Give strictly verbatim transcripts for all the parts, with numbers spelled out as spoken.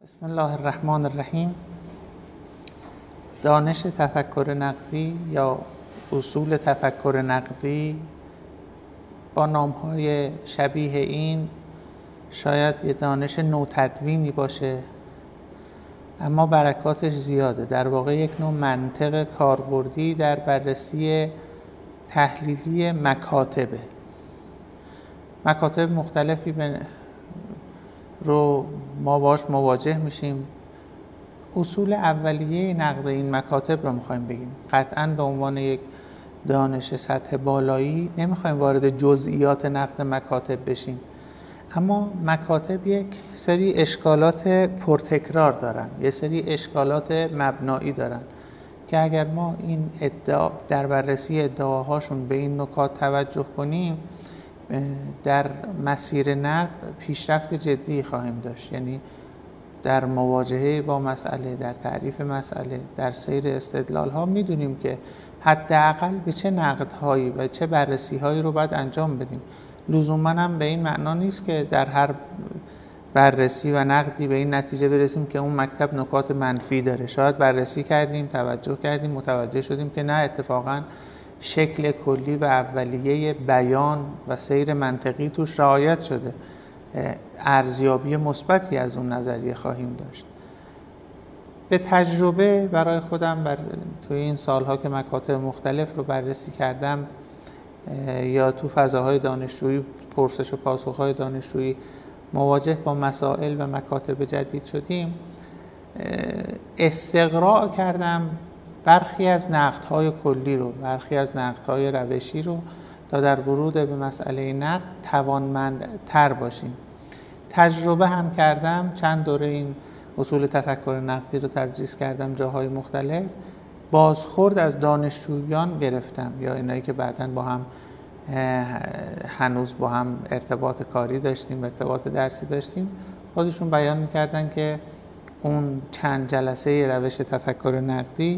بسم الله الرحمن الرحیم. دانش تفکر نقدی یا اصول تفکر نقدی با نام‌های شبیه این شاید یه دانش نوتدوینی باشه، اما برکاتش زیاده. در واقع یک نوع منطق کاربردی در بررسی تحلیلی مکاتبه. مکاتب مختلفی به رو ما باش مواجه میشیم. اصول اولیه نقد این مکاتب رو میخوایم بگیم. قطعاً به عنوان یک دانش سطح بالایی نمیخوایم وارد جزئیات نقد مکاتب بشیم، اما مکاتب یک سری اشکالات پرتکرار دارن، یک سری اشکالات مبنایی دارن که اگر ما این ادعا در بررسی ادعاهاشون به این نکات توجه کنیم، در مسیر نقد پیشرفت جدی خواهیم داشت. یعنی در مواجهه با مسئله، در تعریف مسئله، در سیر استدلال ها میدونیم که حداقل به چه نقدهایی و چه بررسی هایی رو باید انجام بدیم. لزوما هم به این معنا نیست که در هر بررسی و نقدی به این نتیجه برسیم که اون مکتب نکات منفی داره. شاید بررسی کردیم، توجه کردیم، متوجه شدیم که نه، اتفاقاً شکل کلی و اولیه بیان و سیر منطقی توش رعایت شده. ارزیابی مثبتی از اون نظریه خواهیم داشت. به تجربه برای خودم بر توی این سالها که مکاتب مختلف رو بررسی کردم یا تو فضاهای دانشجویی، پرسش و پاسخ‌های دانشجویی مواجه با مسائل و مکاتب جدید شدیم، استقراء کردم برخی از نقدهای کلی رو، برخی از نقدهای روشی رو، تا در ورود به مسئله نقد توانمندتر باشیم. تجربه هم کردم، چند دوره این اصول تفکر نقدی رو تدریس کردم جاهای مختلف. بازخورد از دانشجویان گرفتم یا اینایی که بعداً با هم هنوز با هم ارتباط کاری داشتیم، ارتباط درسی داشتیم. خودشون بیان میکردن که اون چند جلسه روش تفکر نقدی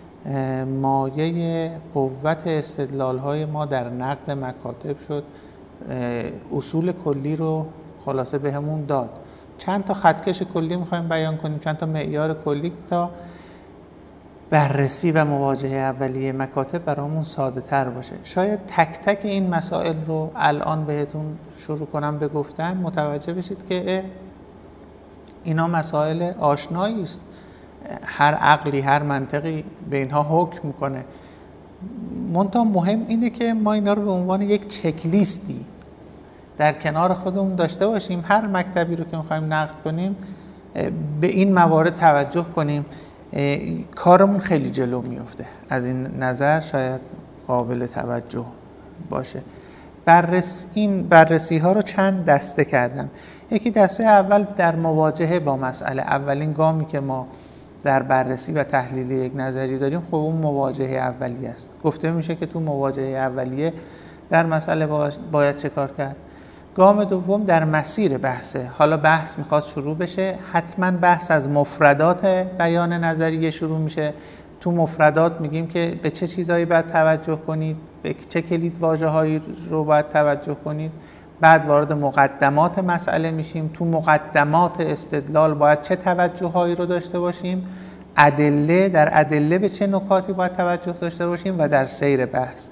مایه قوت استدلال‌های ما در نقد مکاتب شد. اصول کلی رو خلاصه بهمون داد. چند تا خطکش کلی می‌خوایم بیان کنیم، چند تا معیار کلی تا بررسی و مواجهه اولیه مکاتب برامون ساده تر باشه. شاید تک تک این مسائل رو الان بهتون شروع کنم به گفتن، متوجه بشید که اینا مسائل آشنایی است. هر عقلی، هر منطقی به اینها حکم میکنه. منتها مهم اینه که ما اینا رو به عنوان یک چک لیستی در کنار خودمون داشته باشیم. هر مکتبی رو که میخوایم نقد کنیم به این موارد توجه کنیم، کارمون خیلی جلو میفته. از این نظر شاید قابل توجه باشه. بررس این بررسی ها رو چند دسته کردم. یکی دسته اول در مواجهه با مسئله. اولین گامی که ما در بررسی و تحلیل یک نظری داریم، خب اون مواجهه اولیه است. گفته میشه که تو مواجهه اولیه در مسئله باید چه کار کرد. گام دوم در مسیر بحثه. حالا بحث میخواد شروع بشه، حتما بحث از مفردات بیان نظریه شروع میشه. تو مفردات میگیم که به چه چیزایی باید توجه کنید، به چه کلید واژه‌هایی رو باید توجه کنید. بعد وارد مقدمات مسئله میشیم. تو مقدمات استدلال باید چه توجه‌هایی رو داشته باشیم، ادله، در ادله به چه نکاتی باید توجه داشته باشیم و در سیر بحث.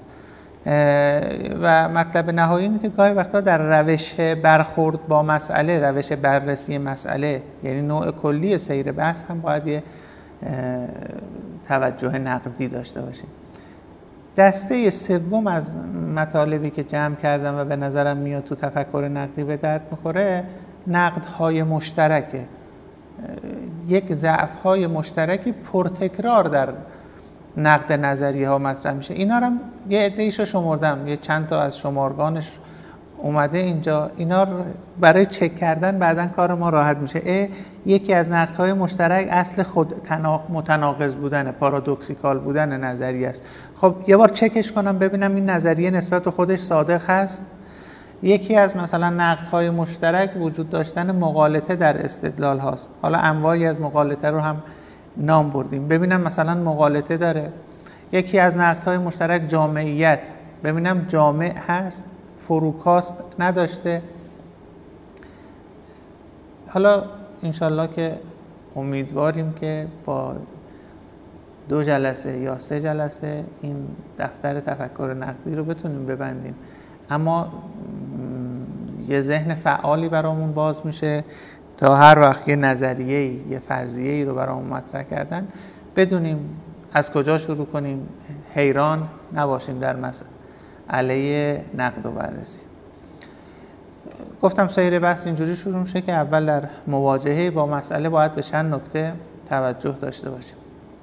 و مطلب نهایی اینه که گاهی وقتا در روش برخورد با مسئله، روش بررسی مسئله، یعنی نوع کلی سیر بحث هم باید یه توجه نقدی داشته باشیم. دسته سوم از مطالبی که جمع کردم و به نظرم میاد تو تفکر نقدی به درد میخوره، نقدهای مشترکه. یک ضعف‌های مشترکی پرتکرار در نقد نظریه ها مطرح میشه. اینا رو یه عده‌ایشو شمردم، یه چند تا از شمارگانش اومده اینجا. اینا رو برای چک کردن بعداً کار ما راحت میشه. اه یکی از نقدهای مشترک اصل خود متناقض بودن، پارادوکسیکال بودن نظریه است. خب یه بار چکش کنم ببینم این نظریه نسبت به خودش صادق هست. یکی از مثلا نقدهای مشترک وجود داشتن مغالطه در استدلال هاست. حالا انواعی از مغالطه رو هم نام بردیم. ببینم مثلا مغالطه داره. یکی از نقدهای مشترک جامعیت، ببینم جامع هست، فروکاست نداشته. حالا انشالله که امیدواریم که با دو جلسه یا سه جلسه این دفتر تفکر نقدی رو بتونیم ببندیم، اما یه ذهن فعالی برامون باز میشه تا هر وقت یه نظریه‌ای، یه فرضیه‌ای رو برامون مطرح کردن بدونیم از کجا شروع کنیم، حیران نباشیم در مسئله نقد و بررسی. گفتم سیر بحث اینجوری شروع میشه که اول در مواجهه با مسئله باید به چند نکته توجه داشته باشیم.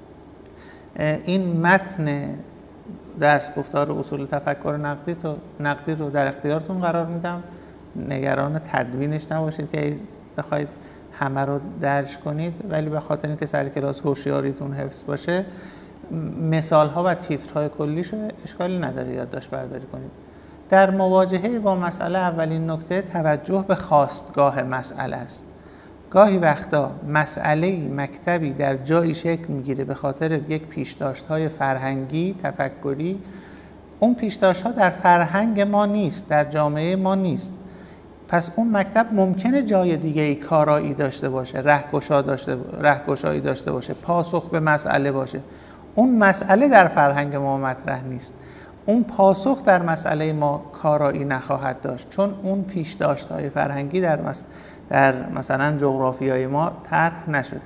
این متن درس گفتار اصول تفکر نقدی تو نقدی رو در اختیارتون قرار میدم، نگران تدوینش نباشید که بخواید همه رو درج کنید، ولی به خاطر اینکه سر کلاس هوشیاریتون حفظ باشه مثال ها و تیترهای کلیشو اشکالی نداره یادداشت برداری کنید. در مواجهه با مسئله اولین نکته توجه به خواستگاه مسئله است. گاهی وقتا مسئله مکتبی در جایی شکل میگیره به خاطر یک پیشداشت‌های فرهنگی، تفکری. اون پیشداشت‌ها در فرهنگ ما نیست، در جامعه ما نیست. پس اون مکتب ممکنه جای دیگه‌ای کارایی داشته باشه، رهگشا داشته رهگشایی داشته باشه، پاسخ به مسئله باشه. اون مسئله در فرهنگ ما مطرح نیست. اون پاسخ در مسئله ما کارایی نخواهد داشت، چون اون پیشداشت‌های فرهنگی در مس... در مثلا جغرافیای ما طرح نشده.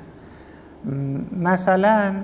مثلا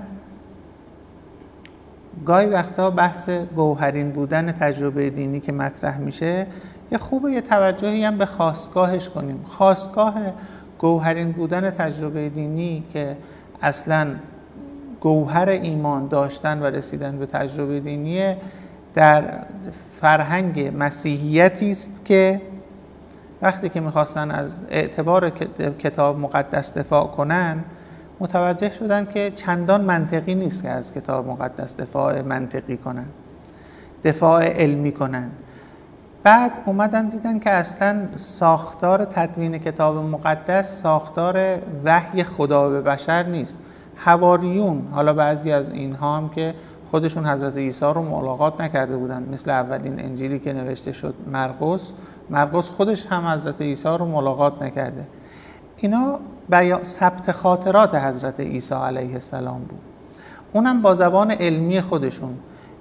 گاهی وقتا بحث گوهرین بودن تجربه دینی که مطرح میشه، یه خوبه یه توجهی هم به خواستگاهش کنیم. خواستگاه گوهرین بودن تجربه دینی که اصلا گوهر ایمان داشتن و رسیدن به تجربه دینی در فرهنگ مسیحیتی است که وقتی که میخواستن از اعتبار کتاب مقدس دفاع کنن متوجه شدن که چندان منطقی نیست که از کتاب مقدس دفاع منطقی کنن، دفاع علمی کنن. بعد اومدن دیدن که اصلا ساختار تدوین کتاب مقدس ساختار وحی خدا به بشر نیست. حواریون، حالا بعضی از اینها هم که خودشون حضرت عیسی رو ملاقات نکرده بودن، مثل اولین انجیلی که نوشته شد مرقس، مرقس خودش هم حضرت عیسی رو ملاقات نکرده. اینا بیان ثبت خاطرات حضرت عیسی علیه السلام بود، اونم با زبان علمی خودشون.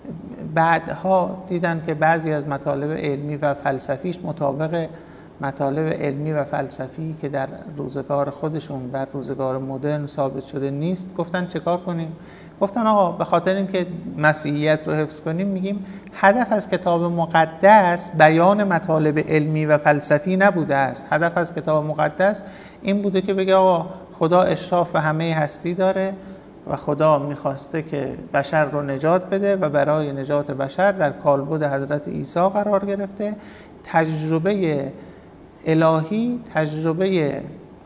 بعدها دیدن که بعضی از مطالب علمی و فلسفیش مطابق مطالب علمی و فلسفی که در روزگار خودشون در روزگار مدرن ثابت شده نیست. گفتن چه کار کنیم؟ گفتن آقا به خاطر اینکه مسیحیت رو حفظ کنیم میگیم هدف از کتاب مقدس بیان مطالب علمی و فلسفی نبوده است. هدف از کتاب مقدس این بوده که بگه آقا خدا اشراف به همه هستی داره و خدا میخواسته که بشر رو نجات بده و برای نجات بشر در کالبد حضرت عیسی قرار گرفته. تجربه الهی تجربه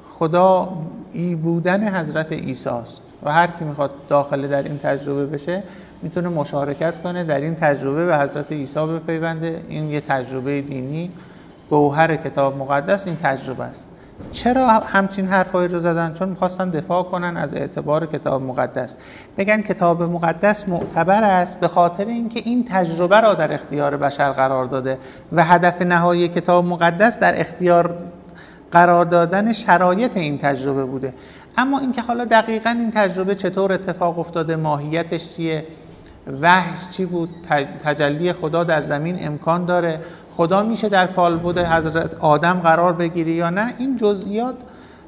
خدایی بودن حضرت عیسی است و هر کی میخواد داخل در این تجربه بشه میتونه مشارکت کنه در این تجربه به حضرت عیسی بپیونده. این یه تجربه دینی، گوهر کتاب مقدس این تجربه است. چرا همچین حرفایی رو زدن؟ چون میخواستن دفاع کنن از اعتبار کتاب مقدس، بگن کتاب مقدس معتبر است به خاطر اینکه این تجربه را در اختیار بشر قرار داده و هدف نهایی کتاب مقدس در اختیار قرار دادن شرایط این تجربه بوده. اما اینکه حالا دقیقاً این تجربه چطور اتفاق افتاده، ماهیتش چیه، وحی چی بود، تجلی خدا در زمین امکان داره، خدا میشه در کالبد حضرت آدم قرار بگیری یا نه، این جزئیات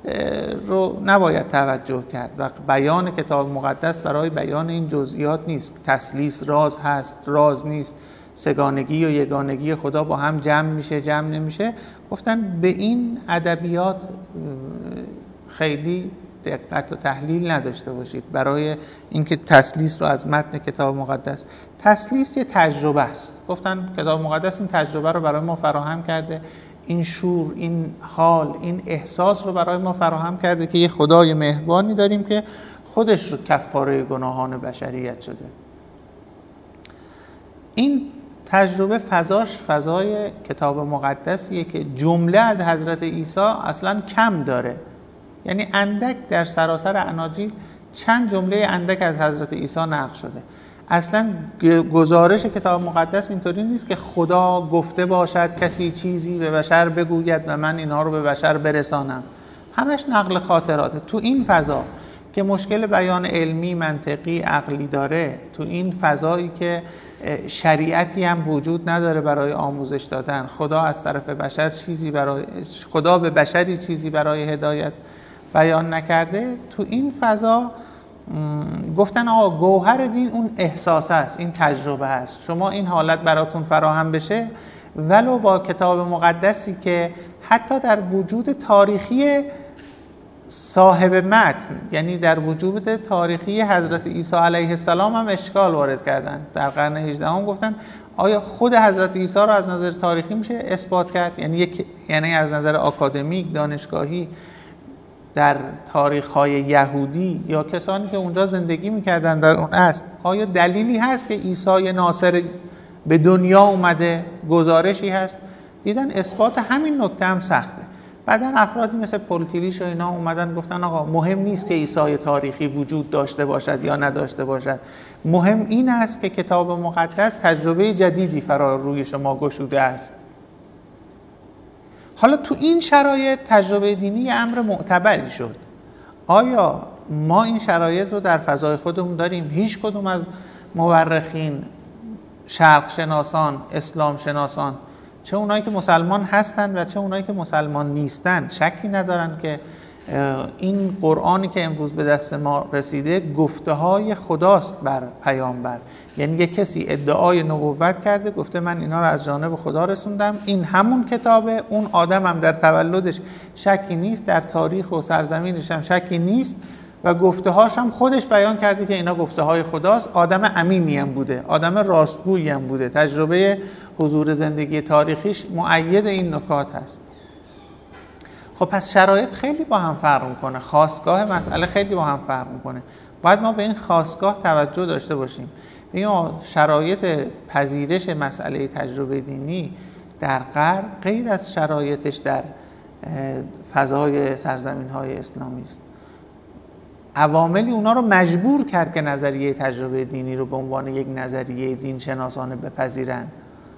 رو نباید توجه کرد و بیان کتاب مقدس برای بیان این جزئیات نیست. تثلیث راز هست، راز نیست، سگانگی و یگانگی خدا با هم جمع میشه، جمع نمیشه. گفتن به این ادبیات خیلی دقت و تحلیل نداشته باشید برای اینکه تثلیث رو از متن کتاب مقدس. تثلیث یه تجربه است. گفتن کتاب مقدس این تجربه رو برای ما فراهم کرده، این شور، این حال، این احساس رو برای ما فراهم کرده که یه خدای مهربانی داریم که خودش رو کفاره گناهان بشریت شده. این تجربه فضاش فضای کتاب مقدسیه که جمله از حضرت عیسی اصلاً کم داره. یعنی اندک در سراسر اناجیل چند جمله اندک از حضرت عیسی نقل شده. اصلا گزارش کتاب مقدس اینطوری نیست که خدا گفته باشد کسی چیزی به بشر بگوید و من اینها رو به بشر برسانم. همش نقل خاطراته. تو این فضا که مشکل بیان علمی، منطقی، عقلی داره، تو این فضایی که شریعتی هم وجود نداره برای آموزش دادن، خدا از طرف بشر چیزی برای خدا به بشری چیزی برای هدایت بیان نکرده، تو این فضا گفتن آقا گوهر دین اون احساس است، این تجربه است. شما این حالت براتون فراهم بشه ولو با کتاب مقدسی که حتی در وجود تاریخی صاحب متن، یعنی در وجود تاریخی حضرت عیسی علیه السلام هم اشکال وارد کردن. در قرن هجدهم گفتن آیا خود حضرت عیسی رو از نظر تاریخی میشه اثبات کرد؟ یعنی یک یعنی از نظر آکادمیک، دانشگاهی، در تاریخ‌های یهودی یا کسانی که اونجا زندگی میکردن در اون عصر، آیا دلیلی هست که عیسی ناصر به دنیا اومده؟ گزارشی هست؟ دیدن اثبات همین نکته هم سخته. بعدن افرادی مثل پولتیلیش و اینا اومدن گفتن آقا مهم نیست که عیسی تاریخی وجود داشته باشد یا نداشته باشد، مهم این است که کتاب مقدس تجربه جدیدی فرا روی شما گشوده است. حالا تو این شرایط تجربه دینی امر معتبری شد. آیا ما این شرایط رو در فضای خودمون داریم؟ هیچ کدوم از مورخین، شرق شناسان، اسلام شناسان، چه اونایی که مسلمان هستند و چه اونایی که مسلمان نیستند، شکی ندارن که این قرآنی که امروز به دست ما رسیده گفته های خداست بر پیامبر. یعنی یک کسی ادعای نبوت کرده، گفته من اینا رو از جانب خدا رسوندم، این همون کتابه، اون آدم هم در تولدش شکی نیست، در تاریخ و سرزمینش هم شکی نیست و گفته هاش هم خودش بیان کرده که اینا گفته های خداست. آدم امینی هم بوده، آدم راستگویی هم بوده، تجربه حضور زندگی تاریخیش مؤید این نکات هست. خب پس شرایط خیلی با هم فرق میکنه، خاستگاه مسئله خیلی با هم فرق میکنه. باید ما به این خاستگاه توجه داشته باشیم. ببین شرایط پذیرش مسئله تجربه دینی در غرب غیر از شرایطش در فضای سرزمین‌های اسلامی است. عواملی اونا رو مجبور کرد که نظریه تجربه دینی رو به عنوان یک نظریه دین شناسانه بپذیرن.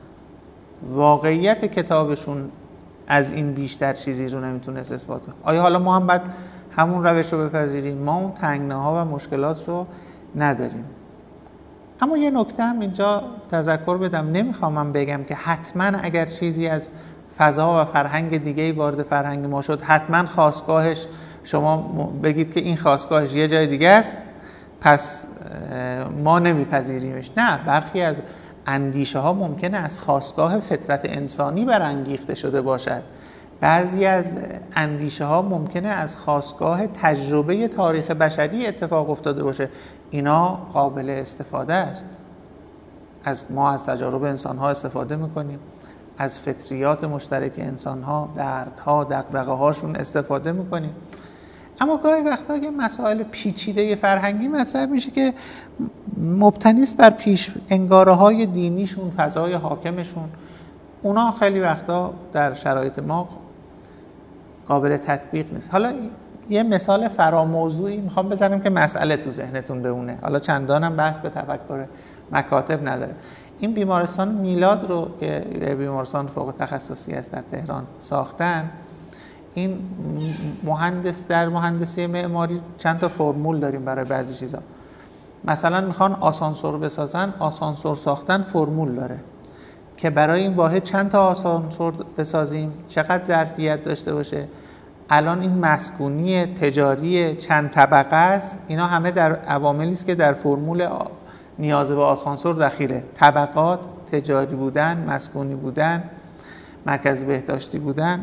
واقعیت کتابشون از این بیشتر چیزی رو نمیتونست اثبات کنه. آیا حالا ما هم باید همون روش رو بپذیریم؟ ما اون تنگناها و مشکلات رو نداریم. اما یه نکته هم اینجا تذکر بدم، نمیخوام من بگم که حتما اگر چیزی از فضا و فرهنگ دیگه‌ای وارد فرهنگ ما شد حتما خاستگاهش شما بگید که این خاستگاهش یه جای دیگه است پس ما نمیپذیریمش. نه، برخی از اندیشه ها ممکنه از خاستگاه فطرت انسانی برانگیخته شده باشد. بعضی از اندیشه ها ممکنه از خاستگاه تجربه تاریخ بشری اتفاق افتاده باشه. اینا قابل استفاده است. از ما از تجارب انسان ها استفاده میکنیم، از فطریات مشترک انسان ها، دردها، دغدغه هاشون استفاده میکنیم. اما گاهی وقتا یه مسائل پیچیده فرهنگی مطرح میشه که مبتنی است بر پیش انگاره های دینیشون، فضای حاکمشون. اونا خیلی وقتا در شرایط ما قابل تطبیق نیست. حالا یه مثال فراموضوعی میخوام بزنم که مسئله تو ذهنتون بمونه. حالا چندانم بحث به تفکر مکاتب نداره. این بیمارستان میلاد رو که بیمارستان فوق تخصصی است در تهران ساختن، این مهندس در مهندسی معماری چند تا فرمول داریم برای بعضی چیزا. مثلا میخوان آسانسور بسازن، آسانسور ساختن فرمول داره که برای این واحد چند تا آسانسور بسازیم، چقدر ظرفیت داشته باشه، الان این مسکونی، تجاری، چند طبقه است. اینا همه در عواملی است که در فرمول نیاز به آسانسور دخیله. طبقات، تجاری بودن، مسکونی بودن، مرکز بهداشتی بودن،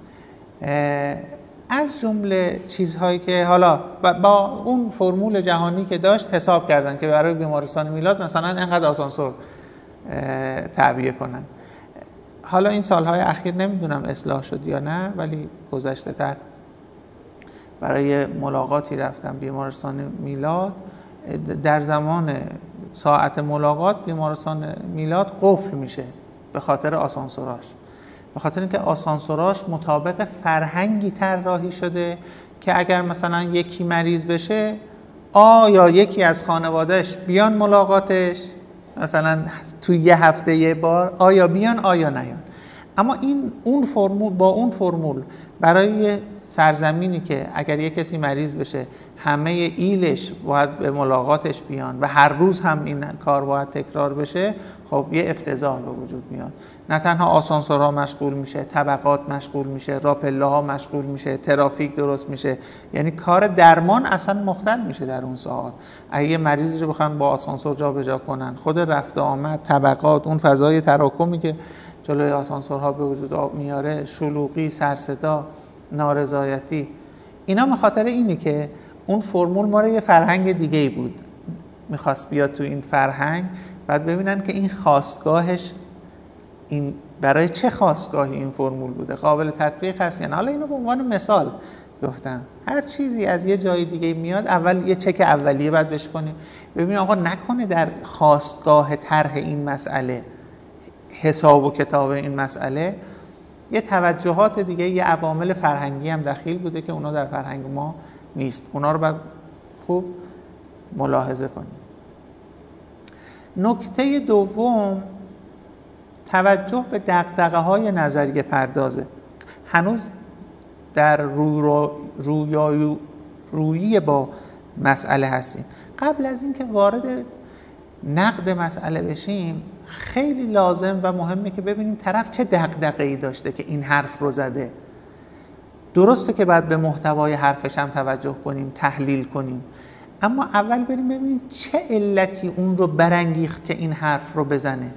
از جمله چیزهایی که حالا با اون فرمول جهانی که داشت حساب کردن که برای بیمارستان میلاد مثلا اینقدر آسانسور تعبیه کنن. حالا این سالهای اخیر نمیدونم اصلاح شد یا نه، ولی گذشته تر برای ملاقاتی رفتم بیمارستان میلاد. در زمان ساعت ملاقات بیمارستان میلاد قفل میشه به خاطر آسانسوراش، به خاطر اینکه آسانسوراش مطابق فرهنگی طراحی شده که اگر مثلا یکی مریض بشه آیا یکی از خانوادهش بیان ملاقاتش مثلا توی یه هفته یه بار، آیا بیان آیا نیان. اما این اون فرمول با اون فرمول برای سرزمینی که اگر یک کسی مریض بشه همه ایلش باید به ملاقاتش بیان و هر روز هم این کار باید تکرار بشه، خب یه افتضاح به وجود میاد. نه تنها آسانسورها مشغول میشه، طبقات مشغول میشه، راپله‌ها مشغول میشه، ترافیک درست میشه، یعنی کار درمان اصلا مختل میشه در اون ساعات. اگه یه مریضی رو بخوان با آسانسور جابجا کنن، خود رفت آمد، طبقات، اون فضای تراکمی که جلوی آسانسورها به وجود میاره، شلوغی، سرصدا، نارضایتی، اینا به خاطر اینه که اون فرمول ما رو یه فرهنگ دیگه ای بود میخواست بیاد تو این فرهنگ، بعد ببینن که این خاستگاهش این برای چه خاستگاهی این فرمول بوده، قابل تطبیق هست یا نه. حالا اینو به عنوان مثال گفتم، هر چیزی از یه جای دیگه میاد اول یه چک اولیه بعد بهش کنیم ببین آقا نکنه در خاستگاه طرح این مسئله، حساب و کتاب این مسئله، یه توجهات دیگه، یه عوامل فرهنگی هم دخیل بوده که اونا در فرهنگ ما نیست. اونا رو باید خوب ملاحظه کنیم. نکته دوم، توجه به دغدغه‌های نظریه پردازه. هنوز در رو رویایی رویی با مسئله هستیم. قبل از اینکه وارد نقد مسئله بشیم، خیلی لازم و مهمه که ببینیم طرف چه دغدغه‌ای داشته که این حرف رو زده. درسته که باید به محتوای حرفش هم توجه کنیم، تحلیل کنیم، اما اول بریم ببینیم چه علتی اون رو برانگیخت که این حرف رو بزنه.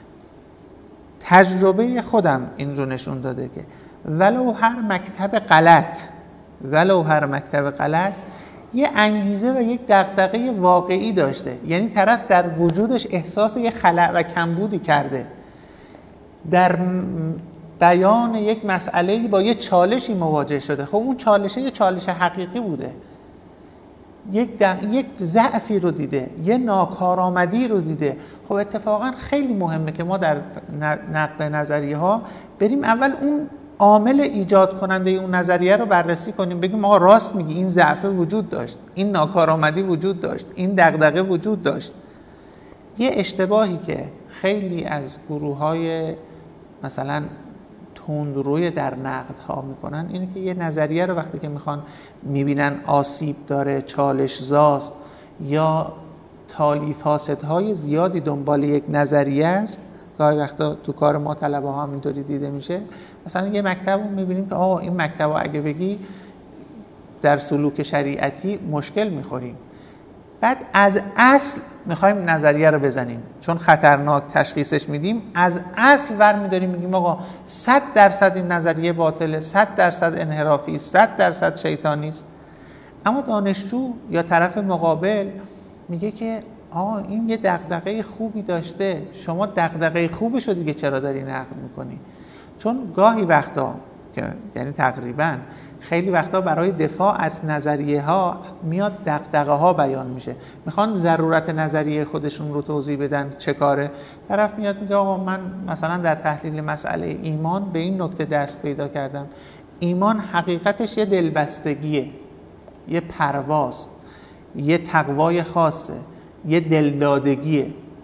تجربه خودم این رو نشون داده که ولو هر مکتب غلط ولو هر مکتب غلط یه انگیزه و یک دغدغه واقعی داشته، یعنی طرف در وجودش احساس یه خلأ و کمبودی کرده، در بیان یک مسئله‌ای با یه چالشی مواجه شده. خب اون چالشه یه چالش حقیقی بوده، یک یک ضعفی رو دیده، یه ناکارآمدی رو دیده. خب اتفاقا خیلی مهمه که ما در نقد نظریه ها بریم اول اون عامل ایجاد کننده اون نظریه رو بررسی کنیم، بگیم آقا راست میگی، این ضعف وجود داشت، این ناکارآمدی وجود داشت، این دغدغه وجود داشت. یه اشتباهی که خیلی از گروه‌های مثلا تندروی در نقد ها میکنن اینه که یه نظریه رو وقتی که میخوان میبینن آسیب داره، چالش زاست یا تالیف فاسدهای زیادی دنبال یک نظریه است، گاهی وقتا تو کار ما طلبه ها هم اینطوری دیده میشه. مثلا یه مکتب رو میبینیم که آه این مکتب رو اگه بگی در سلوک شریعتی مشکل میخوریم، بعد از اصل میخوایم نظریه رو بزنیم چون خطرناک تشخیصش میدیم، از اصل برمیداریم میگیم آقا صد درصد این نظریه باطله، صد درصد انحرافی، صد درصد شیطانی است. اما دانشجو یا طرف مقابل میگه که آقا این یه دغدغه خوبی داشته، شما دغدغه خوبش رو دیگه چرا داری نقد میکنی؟ چون گاهی وقتا که یعنی تقریبا خیلی وقتا برای دفاع از نظریه ها میاد دغدغه ها بیان میشه، میخوان ضرورت نظریه خودشون رو توضیح بدن. چه کاره؟ طرف میاد میگه آقا من مثلا در تحلیل مسئله ایمان به این نکته دست پیدا کردم، ایمان حقیقتش یه دلبستگیه، یه پرواز، یه تقوای خاصه، یه دلدادگیه.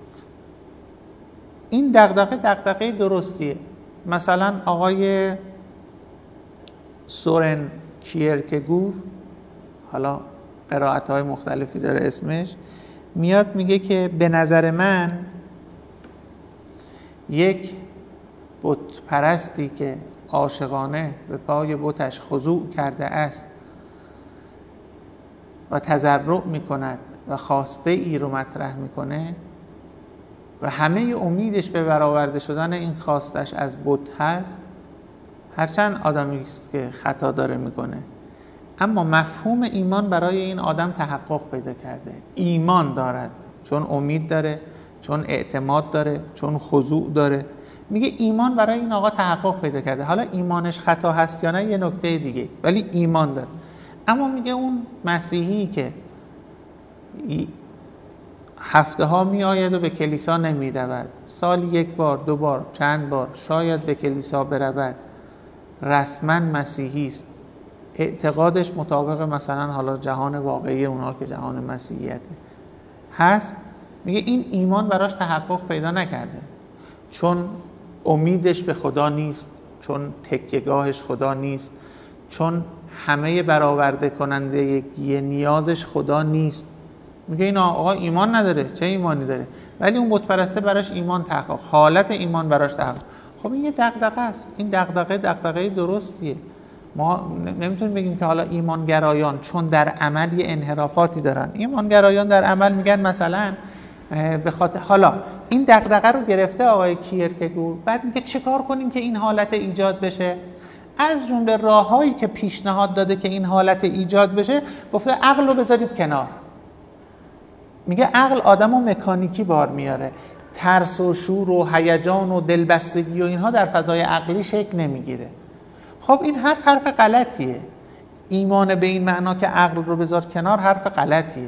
این دغدغه دغدغه درستیه. مثلا آقای سورن کیرکگور، حالا قرائت‌های مختلفی داره اسمش، میاد میگه که به نظر من یک بت پرستی که عاشقانه به پای بتش خضوع کرده است و تضرع میکند و خواسته ای رو مطرح میکنه و همه امیدش به برآورده شدن این خواستش از بت هست، هرچند آدمی است که خطا داره میکنه، اما مفهوم ایمان برای این آدم تحقق پیدا کرده. ایمان دارد چون امید داره، چون اعتماد داره، چون خضوع داره. میگه ایمان برای این آقا تحقق پیدا کرده. حالا ایمانش خطا هست یا نه یه نکته دیگه، ولی ایمان داره. اما میگه اون مسیحی که هفته ها می آید و به کلیسا نمی رود، سال یک بار، دو بار، چند بار شاید به کلیسا برود، رسما مسیحی است، اعتقادش مطابق مثلا حالا جهان واقعی اونها که جهان مسیحیته هست، میگه این ایمان براش تحقق پیدا نکرده، چون امیدش به خدا نیست، چون تکیه‌گاهش خدا نیست، چون همه برآورده کننده نیازش خدا نیست. میگه این آقا ایمان نداره، چه ایمانی داره؟ ولی اون بت پرسته براش ایمان تحقق، حالت ایمان براش تحقق. خب این یه دغدغه است. این دغدغه دغدغه درستیه. ما نمیتونیم بگیم که حالا ایمانگرایان چون در عمل یه انحرافاتی دارن. ایمانگرایان در عمل میگن مثلا به خاطر حالا این دغدغه رو گرفته آقای کیرکگور، بعد میگه چه کار کنیم که این حالت ایجاد بشه؟ از جمله راههایی که پیشنهاد داده که این حالت ایجاد بشه، گفته عقل رو بذارید کنار. میگه عقل آدمو مکانیکی بار میاره، ترس و شور و هیجان و دلبستگی و اینها در فضای عقلی شکل نمیگیره. خب این حرف حرف غلطیه. ایمان به این معنا که عقل رو بذار کنار حرف غلطیه،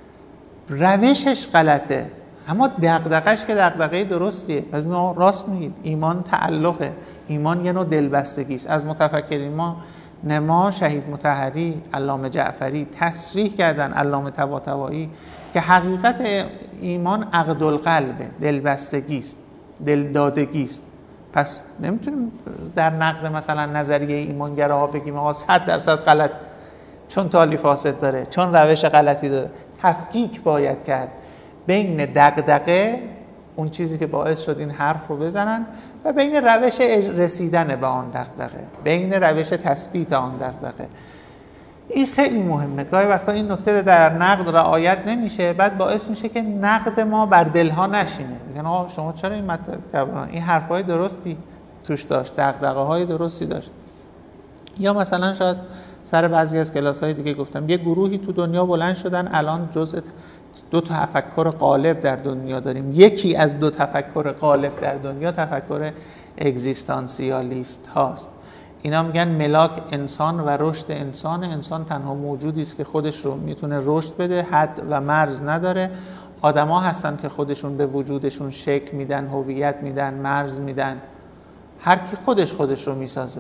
روشش غلطه، اما دغدغش که دغدغه درستیه. راست میگید، ایمان تعلقه، ایمان یه نوع دلبستگی است. از متفکرین ما نما، شهید مطهری، علامه جعفری تصریح کردن، علامه طباطبایی، که حقیقت ایمان عقد القلبه، دلبستگی است، دلدادگی است. پس نمیتونیم در نقد مثلا نظریه ایمانگراها بگیم آقا صد درصد غلط، چون تالی فاسد داره، چون روش غلطی داره. تفکیک باید کرد بین دغدغه، اون چیزی که باعث شد این حرف رو بزنن، و بین روش رسیدن به آن دغدغه، بین روش تثبیت آن دغدغه. این خیلی مهمه. گاهی وقتا این نکته در نقد رعایت نمیشه، بعد باعث میشه که نقد ما بر دلها نشینه. میگن آقا شما چرا این مطلب، این حرفای درستی توش داشت، دغدغه‌های درستی داشت. یا مثلا شاید سر بعضی از کلاس‌های دیگه گفتم یه گروهی تو دنیا بلند شدن الان جزء دو تا تفکر غالب در دنیا داریم. یکی از دو تفکر غالب در دنیا تفکر اگزیستانسیالیست هاست. اینا میگن ملاک انسان و رشد انسان. انسان تنها موجودی است که خودش رو میتونه رشد بده، حد و مرز نداره. آدما هستن که خودشون به وجودشون شکل میدن، هویت میدن، مرز میدن. هر کی خودش خودش رو میسازه.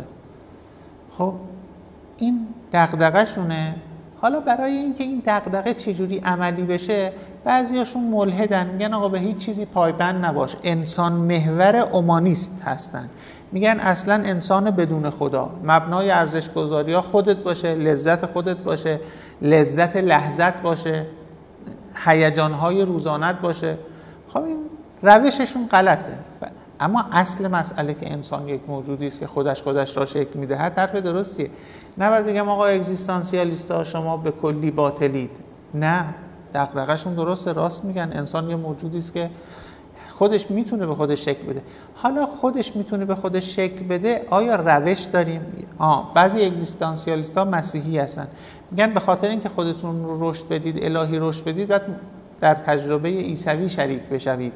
خب این دغدغه شونه. حالا برای اینکه این دغدغه چجوری عملی بشه، بعضیاشون ملحدن، میگن آقا به هیچ چیزی پایبند نباش، انسان محور اومانیست هستن. میگن اصلا انسان بدون خدا، مبنای ارزش گذاری ها خودت باشه، لذت خودت باشه، لذت لحظت باشه، هیجان های روزانت باشه. خب این روششون غلطه. اما اصل مسئله که انسان یک موجودی است که خودش خودش را شکل میدهد حرف درستیه. نباید بگم آقا اگزیستانسیالیست‌ها شما به کلی باطلید. نه، دغدغه‌شون درسته، راست میگن. انسان یه موجودی است که خودش میتونه به خودش شکل بده. حالا خودش میتونه به خودش شکل بده، آیا روش داریم؟ آه بعضی اگزیستانسیالیست‌ها مسیحی هستن، میگن به خاطر اینکه خودتون رو رشد بدید، الهی رشد بدید، بعد در تجربه عیسوی شریک بشوید.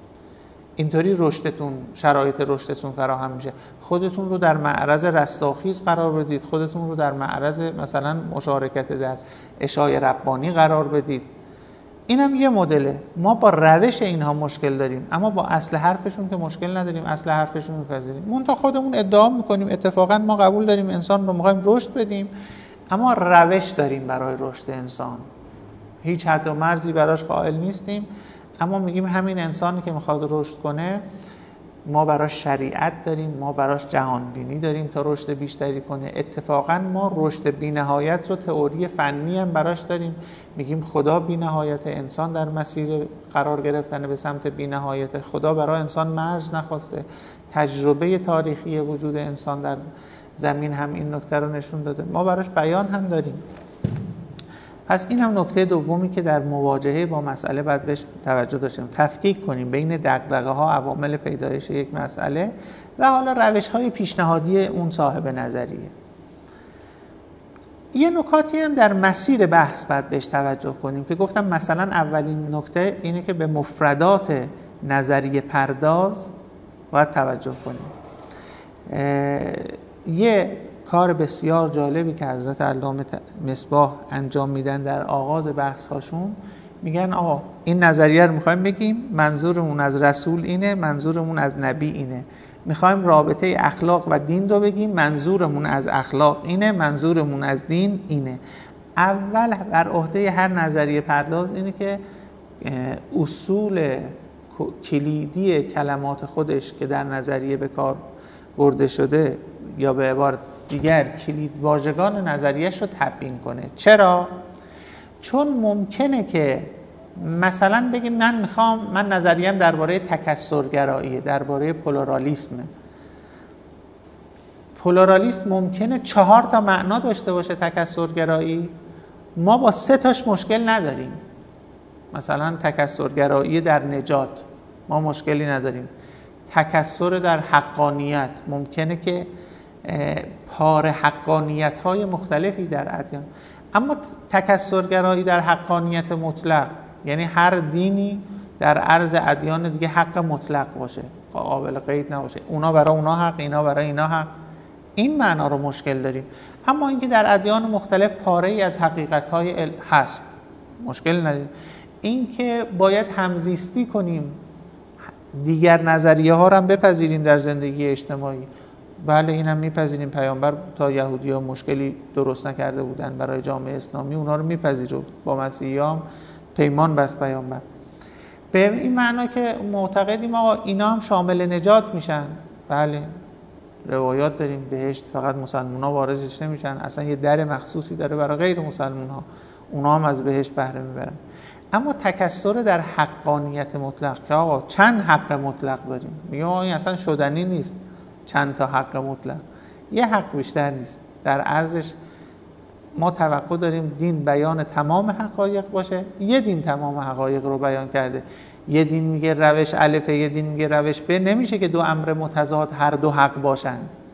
اینطوری رشدتون، شرایط رشدتون فراهم میشه. خودتون رو در معرض رستاخیز قرار بدید، خودتون رو در معرض مثلا مشارکت در عشای ربانی قرار بدید. اینم یه مدله. ما با روش اینها مشکل داریم، اما با اصل حرفشون که مشکل نداریم. اصل حرفشون رو میپذیریم. منتها خودمون ادعا میکنیم اتفاقا ما قبول داریم انسان رو میخوایم رشد بدیم، اما روش داریم برای رشد انسان. هیچ حد و مرزی براش قائل نیستیم، اما میگیم همین انسانی که میخواد رشد کنه، ما براش شریعت داریم، ما براش جهانبینی داریم تا رشد بیشتری کنه. اتفاقا ما رشد بی‌نهایت رو تئوری فنی هم براش داریم. میگیم خدا بی‌نهایت، انسان در مسیر قرار گرفتن به سمت بی‌نهایت. خدا برای انسان مرز نخواسته. تجربه تاریخی وجود انسان در زمین هم این نکته رو نشون داده. ما براش بیان هم داریم. پس این هم نکته دومی که در مواجهه با مسئله باید بهش توجه داشتیم. تفکیک کنیم بین دغدغه ها، عوامل پیدایش یک مسئله و حالا روش های پیشنهادی اون صاحب نظریه. یه نکاتی هم در مسیر بحث باید بهش توجه کنیم که گفتم مثلا اولین نکته اینه که به مفردات نظریه پرداز باید توجه کنیم. یه کار بسیار جالبی که حضرت علامه مصباح انجام میدن در آغاز بحث هاشون، میگن آقا این نظریه رو میخوایم بگیم، منظورمون از رسول اینه، منظورمون از نبی اینه. میخوایم رابطه اخلاق و دین رو بگیم، منظورمون از اخلاق اینه، منظورمون از دین اینه. اول بر عهده هر نظریه پرداز اینه که اصول کلیدی کلمات خودش که در نظریه به کار برده شده یا به عبارت دیگر کلید واژگان نظریه‌اش رو تبیین کنه. چرا؟ چون ممکنه که مثلا بگیم من میخوام من نظریم درباره تکثرگرایی، درباره پلورالیسم. پلورالیسم ممکنه چهار تا معنا داشته باشه تکثرگرایی، ما با سه تاش مشکل نداریم. مثلا تکثرگرایی در نجات ما مشکلی نداریم. تکثر در حقانیت ممکنه که پار حقانیت‌های مختلفی در ادیان، اما تکثرگرایی در حقانیت مطلق یعنی هر دینی در عرض ادیان دیگه حق مطلق باشه، قابل قید نباشه، اونا برای اونا حق، اینا برای اینا حق، این معنا رو مشکل داریم. اما اینکه در ادیان مختلف پاره‌ای از حقیقت‌های هست مشکل نداریم. اینکه باید همزیستی کنیم، دیگر نظریه ها رو هم بپذیریم در زندگی اجتماعی، بله اینم میپذیریم. پیامبر تا یهودی ها مشکلی درست نکرده بودن برای جامعه اسلامی، اونا رو میپذیره، با مسیحی هم پیمان بست پیامبر. به این معنا که معتقدیم آقا اینا هم شامل نجات میشن. بله روایات داریم بهشت فقط مسلمان ها واردش نمیشن، اصلا یه در مخصوصی داره برای غیر مسلمان ها، اونا هم از بهشت بهره میبرن. اما تکثر در حقانیت مطلق که آقا چند حق مطلق داریم، میگم این اصلا شدنی نیست چند تا حق مطلق، یه حق بیشتر نیست. در عرضش ما توقع داریم دین بیان تمام حقایق باشه، یه دین تمام حقایق رو بیان کرده، یه دین میگه روش الفه، یه دین میگه روش ب، نمیشه که دو امر متضاد هر دو حق باشن.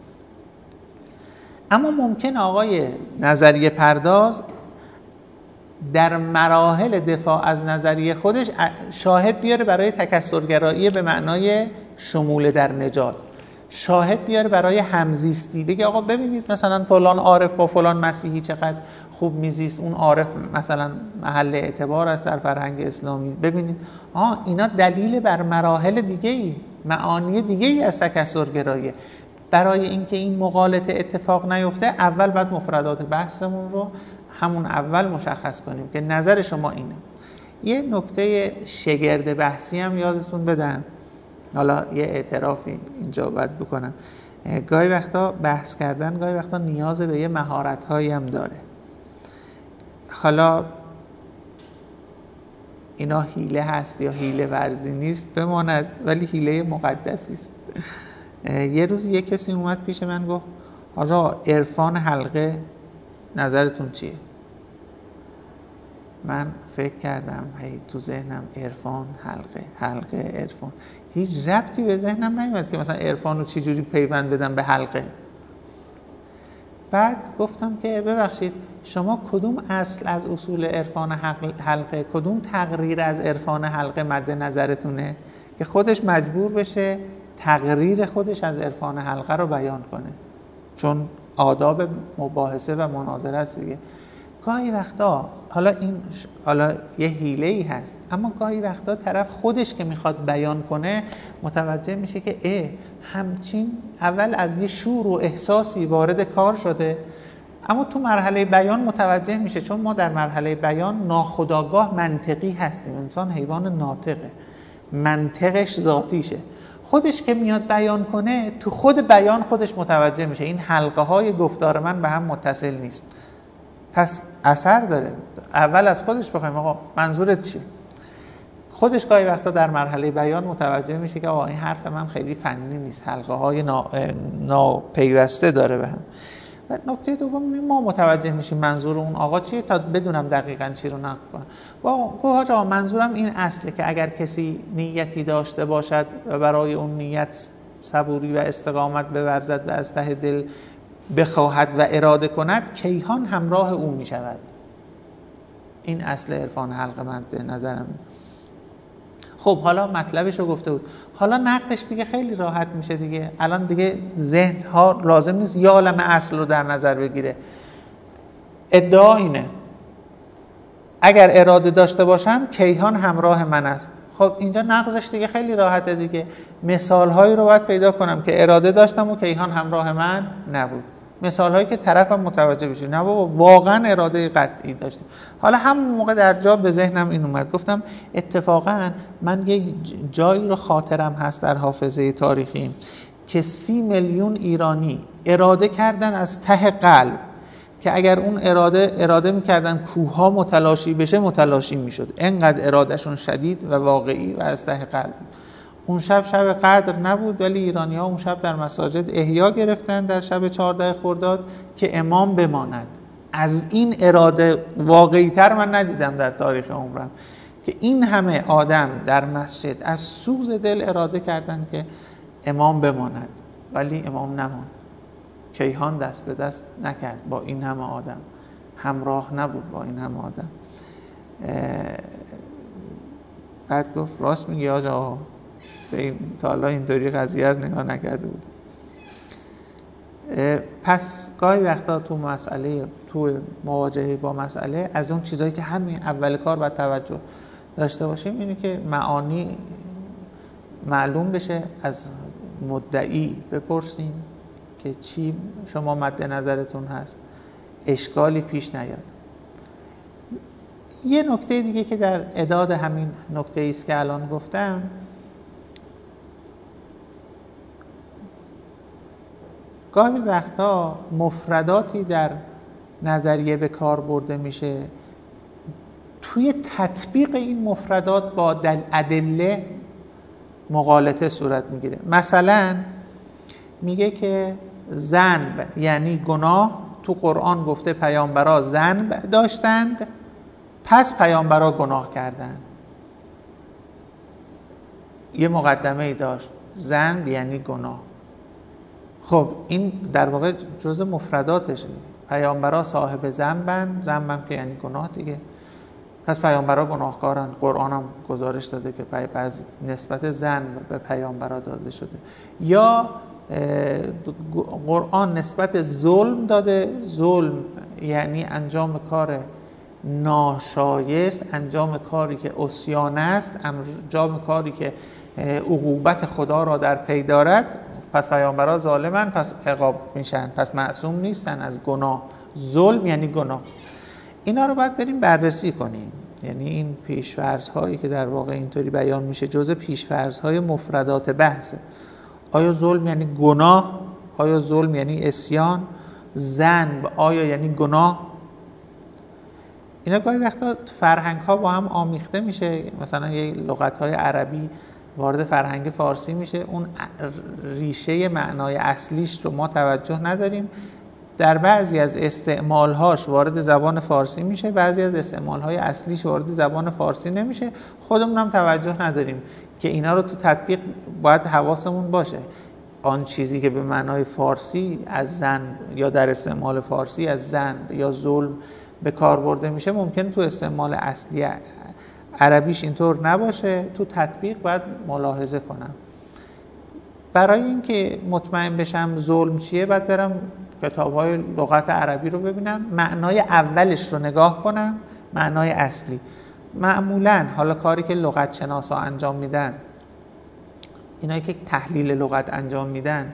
اما ممکن آقای نظریه پرداز در مراحل دفاع از نظریه خودش شاهد بیاره برای تکثرگرایی به معنای شمول در نجات، شاهد بیاره برای همزیستی، بگه آقا ببینید مثلا فلان عارف با فلان مسیحی چقدر خوب میزیست، اون عارف مثلا محل اعتبار است در فرهنگ اسلامی، ببینید آها اینا دلیل بر مراحل دیگه‌ای، معانی دیگه‌ای از تکثرگرایی. برای اینکه این مغالطه اتفاق نیفته اول بعد مفردات بحثمون رو همون اول مشخص کنیم که نظر شما اینه. یه نکته شگرد بحثی هم یادتون بدم، حالا یه اعترافی اینجا باید بکنم، گاهی وقتا بحث کردن گاهی وقتا نیاز به یه مهارت‌هایی هم داره. حالا اینا حیله هست یا حیله ورزی نیست بماند، ولی حیله مقدسی است. یه روز یه کسی اومد پیش من گفت آقا عرفان حلقه نظرتون چیه؟ من فکر کردم هی تو ذهنم عرفان حلقه حلقه عرفان، هیچ ربطی به ذهنم نیومد که مثلا عرفان رو چه جوری پیوند بدم به حلقه. بعد گفتم که ببخشید شما کدوم اصل از اصول عرفان حلقه، کدوم تقریر از عرفان حلقه مد نظرتونه که خودش مجبور بشه تقریر خودش از عرفان حلقه رو بیان کنه؟ چون آداب مباحثه و مناظره است دیگه. گاهی وقتا حالا این حالا یه حیله‌ای هست، اما گاهی وقتا طرف خودش که میخواد بیان کنه متوجه میشه که اه همچین اول از یه شور و احساسی وارد کار شده، اما تو مرحله بیان متوجه میشه، چون ما در مرحله بیان ناخودآگاه منطقی هستیم، انسان حیوان ناطقه، منطقش ذاتیشه، خودش که میاد بیان کنه تو خود بیان خودش متوجه میشه این حلقه های گفتار من به هم متصل نیست، پس اثر داره. اول از خودش بخوایم آقا منظورت چیه، خودش گاهی وقتا در مرحله بیان متوجه میشه که آقا این حرف من خیلی فنی نیست، حلقه های نا... ناپیوسته داره به هم. و نکته دوم ما متوجه میشیم منظور اون آقا چیه تا بدونم دقیقاً چی رو نقل کنم. با گوه آقا منظورم این اصله که اگر کسی نیتی داشته باشد و برای اون نیت صبوری و استقامت بورزد و از ته دل بخواهد و اراده کند، کیهان همراه او میشود. این اصل عرفان حلقه مد نظرم. خب حالا مطلبش رو گفته بود، حالا نقدش دیگه خیلی راحت میشه دیگه. الان دیگه ذهن ها لازم نیست یه عالمه اصل رو در نظر بگیره. ادعا اینه اگر اراده داشته باشم کیهان همراه من است. خب اینجا نقضش دیگه خیلی راحته دیگه. مثال هایی رو باید پیدا کنم که اراده داشتم و کیهان همراه من نبود، مثال هایی که طرفم متوجه بشه نه بابا واقعا اراده قطعی داشتم. حالا همون موقع در جا به ذهنم این اومد، گفتم اتفاقا من یه جایی رو خاطرم هست در حافظه تاریخی که سی میلیون ایرانی اراده کردن از ته قلب که اگر اون اراده اراده میکردن کوه‌ها متلاشی بشه متلاشی میشد. انقدر ارادهشون شدید و واقعی و از ته قلب. اون شب شب قدر نبود، ولی ایرانی‌ها اون شب در مساجد احیا گرفتن در شب چهارده خرداد که امام بماند. از این اراده واقعی‌تر من ندیدم در تاریخ عمرم که این همه آدم در مسجد از سوز دل اراده کردن که امام بماند، ولی امام نماند. کیهان دست به دست نکرد با این همه آدم، همراه نبود با این همه آدم. بعد گفت راست میگی آقا، به این تا حالا اینطوری قضیه رو نگاه نکرده بود. پس گاهی وقتا تو مسئله تو مواجهه با مسئله از اون چیزایی که همین اول کار باید توجه داشته باشیم اینه که معانی معلوم بشه، از مدعی بپرسیم که چی شما مد نظرتون هست، اشکالی پیش نیاد. یه نکته دیگه که در اعداد همین نکته ایست که الان گفتم، گاهی وقتا مفرداتی در نظریه به کار برده میشه، توی تطبیق این مفردات با دل ادله مغالطه صورت میگیره. مثلا میگه که ذنب یعنی گناه، تو قرآن گفته پیامبرا ذنب داشتند پس پیامبرا گناه کردند. یه مقدمه ای داشت، ذنب یعنی گناه. خب این در واقع جزء مفرداتشه. پیامبرا صاحب ذنبن، ذنبم که یعنی گناه دیگه، پس پیامبرا گناهکارن. قرآن هم گزارش داده که بعضی نسبت ذنب به پیامبرا داده شده. یا قرآن نسبت ظلم داده، ظلم یعنی انجام کار ناشایست، انجام کاری که عصیان است، انجام کاری که عقوبت خدا را در پی دارد. پس پیامبرا ظالمن، پس عقاب میشن، پس معصوم نیستن از گناه. ظلم یعنی گناه. اینا رو باید بریم بررسی کنیم. یعنی این پیش‌فرض هایی که در واقع اینطوری بیان میشه جزء پیش‌فرض های مفردات بحثه. آیا ظلم یعنی گناه؟ آیا ظلم یعنی عصیان؟ ذنب آیا یعنی گناه؟ اینا گاهی وقتا فرهنگ ها با هم آمیخته میشه. مثلا یه لغت های عربی وارد فرهنگ فارسی میشه، اون ریشه معنای اصلیش رو ما توجه نداریم. در بعضی از استعمالهاش وارد زبان فارسی میشه، بعضی از استعمالهای اصلیش وارد زبان فارسی نمیشه. خودمون هم توجه نداریم که اینا رو تو تطبیق باید حواسمون باشه. آن چیزی که به معنای فارسی از زن یا در استعمال فارسی از زن یا ظلم به کار برده میشه، ممکن تو استعمال اصلی عربیش اینطور نباشه. تو تطبیق باید ملاحظه کنم. برای اینکه مطمئن بشم ظلم چیه، باید برم کتاب‌های لغت عربی رو ببینم، معنای اولش رو نگاه کنم، معنای اصلی. معمولاً حالا کاری که لغت شناسا انجام میدن، اینایی که تحلیل لغت انجام میدن،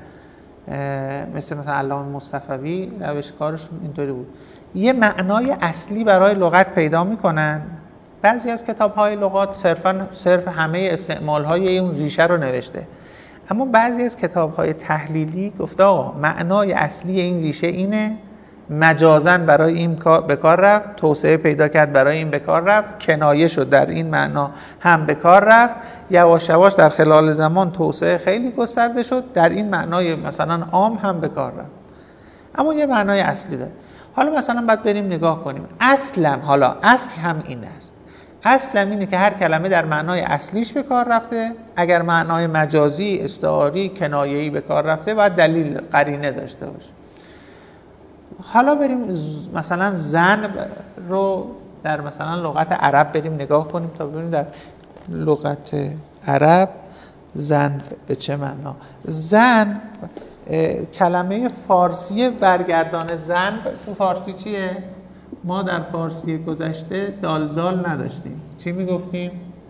مثل مثلا علامه مصطفوی، روش کارشون اینطوری بود، یه معنای اصلی برای لغت پیدا میکنن. بعضی از کتاب‌های لغات صرفاً صرف همه استعمال‌های اون ریشه رو نوشته، اما بعضی از کتاب‌های تحلیلی گفته آقا معنای اصلی این ریشه اینه، مجازاً برای این به کار رفت، توسعه پیدا کرد برای این به کار رفت، کنایه شد در این معنا هم به کار رفت، یواش یواش در خلال زمان توسعه خیلی گسترده شد، در این معنای مثلا عام هم به کار رفت، اما یه معنای اصلی داره. حالا مثلا باید بریم نگاه کنیم اصلا، حالا اصل هم این است، اصل هم اینه که هر کلمه در معنای اصلیش به کار رفته. اگر معنای مجازی، استعاری، کنایه‌ای به کار رفته، باید دلیل، قرینه داشته باشه. حالا بریم مثلا زن رو در مثلا لغت عرب بریم نگاه کنیم تا ببینیم در لغت عرب زن به چه معنا. زن کلمه فارسی برگردان زن تو فارسی چیه؟ ما در فارسی گذشته دالزال نداشتیم. چی میگفتیم؟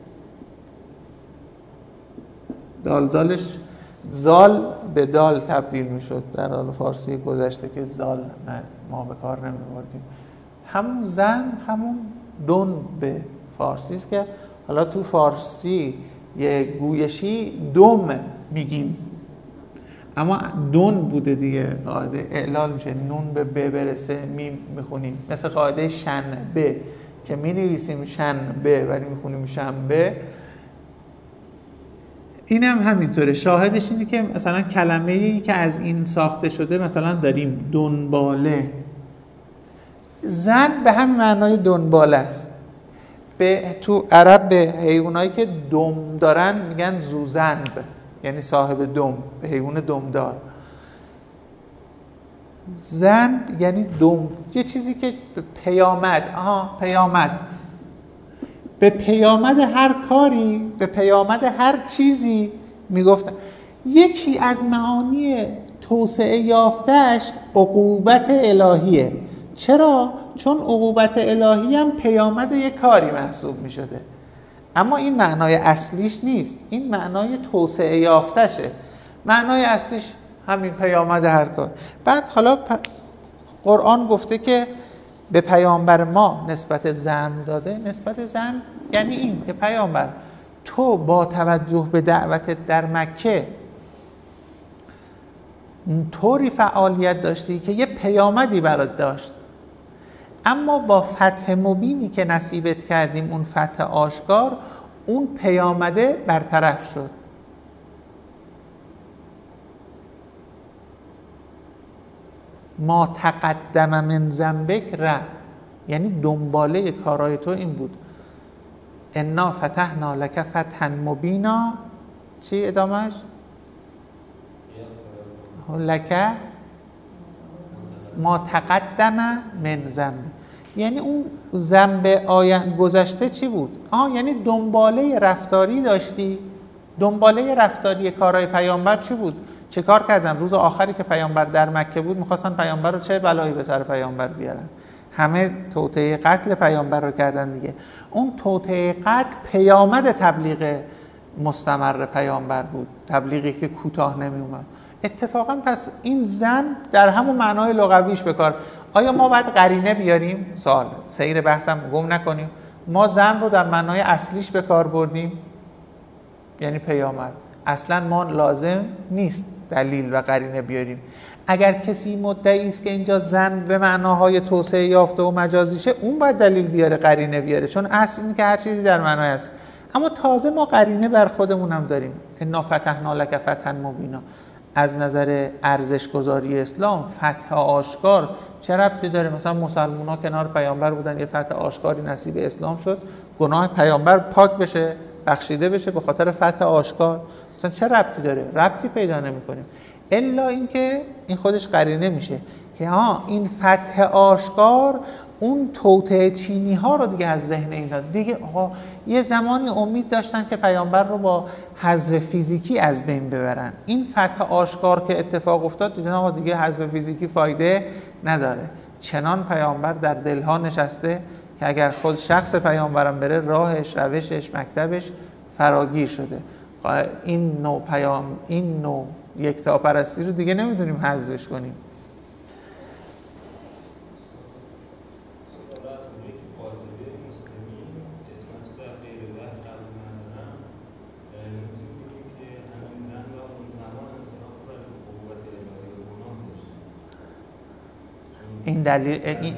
دالزالش زال به دال تبدیل میشد در حال فارسی گذشته که زال نه ما به کار نمیبردیم. همون زن همون دون به فارسی است که حالا تو فارسی یه گویشی دوم میگیم، اما دون بوده دیگه، قاعده اعلال میشه، نون به ب برسه میم میخونیم، مثل قاعده شنبه که می نویسیم شنبه ولی میخونیم شنبه. این هم همینطوره. شاهدش اینه که مثلا کلمه‌ای که از این ساخته شده، مثلا داریم دنباله، زن به همین معنای دنباله است. به تو عرب به حیوانایی که دم دارن میگن زوزنب، یعنی صاحب دم، به حیوان دمدار. زن یعنی دم، یه چیزی که پیامد، آها پیامد، به پیامد هر کاری، به پیامد هر چیزی میگفتن. یکی از معانی توسعه یافتهش عقوبت الهیه. چرا؟ چون عقوبت الهی هم پیامد یک کاری محسوب میشده، اما این معنای اصلیش نیست، این معنای توسعه یافتشه. معنای اصلیش همین پیامد هر کار. بعد حالا قرآن گفته که به پیامبر ما نسبت زن داده. نسبت زن یعنی این که پیامبر تو با توجه به دعوت در مکه طوری فعالیت داشتی که یه پیامدی برات داشت، اما با فتح مبینی که نصیبت کردیم، اون فتح آشکار، اون پیامده برطرف شد. ما تقدم من ذنبک رفت، یعنی دنباله کارهای تو این بود. انا فتحنا لک فتحا مبینا. چی ادامهش؟ لک ما تقدم من ذنب، یعنی اون ذنب آینده گذشته چی بود؟ آه یعنی دنباله رفتاری داشتی. دنباله رفتاری کارهای پیامبر چی بود؟ چه کار کردن؟ روز آخری که پیامبر در مکه بود میخواستن پیامبر رو چه بلایی به سر پیامبر بیارن؟ همه توطئه قتل پیامبر رو کردن دیگه. اون توطئه قتل پیامد تبلیغ مستمر پیامبر بود، تبلیغی که کوتاه نمی اومد. اتفاقا پس این زن در همون معنای لغویش بکار. آیا ما باید قرینه بیاریم؟ سوال سیر بحثم گم نکنیم. ما زن رو در معنای اصلیش به کار بردیم، یعنی پیامد. اصلا ما لازم نیست دلیل و قرینه بیاریم. اگر کسی مدعی است که اینجا زن به معناهای توسعه یافته و مجازیشه، اون باید دلیل بیاره، قرینه بیاره، چون اصل این که هر چیزی در معنای است. اما تازه ما قرینه بر خودمون هم داریم. انا فتحنا لک فتحا مبینا. از نظر ارزش گذاری اسلام فتح آشکار چه ربطی داره؟ مثلا مسلمان ها کنار پیامبر بودن، یه فتح آشکاری نصیب اسلام شد، گناه پیامبر پاک بشه، بخشیده بشه به خاطر فتح آشکار. مثلا چه ربطی داره؟ ربطی پیدا نمی‌کنیم، الا اینکه این خودش قرینه میشه که ها این فتح آشکار اون توطئه چینی ها رو دیگه از ذهن اینا دیگه. آقا یه زمانی امید داشتن که پیامبر رو با حذف فیزیکی از بین ببرن. این فتح آشکار که اتفاق افتاد دیدن آقا دیگه حذف فیزیکی فایده نداره. چنان پیامبر در دلها نشسته که اگر خود شخص پیامبرم بره، راهش، روشش، مکتبش فراگیر شده. این نوع پیام، این نوع یکتاپرستی رو دیگه نمیتونیم حذفش کنیم. این دلیل این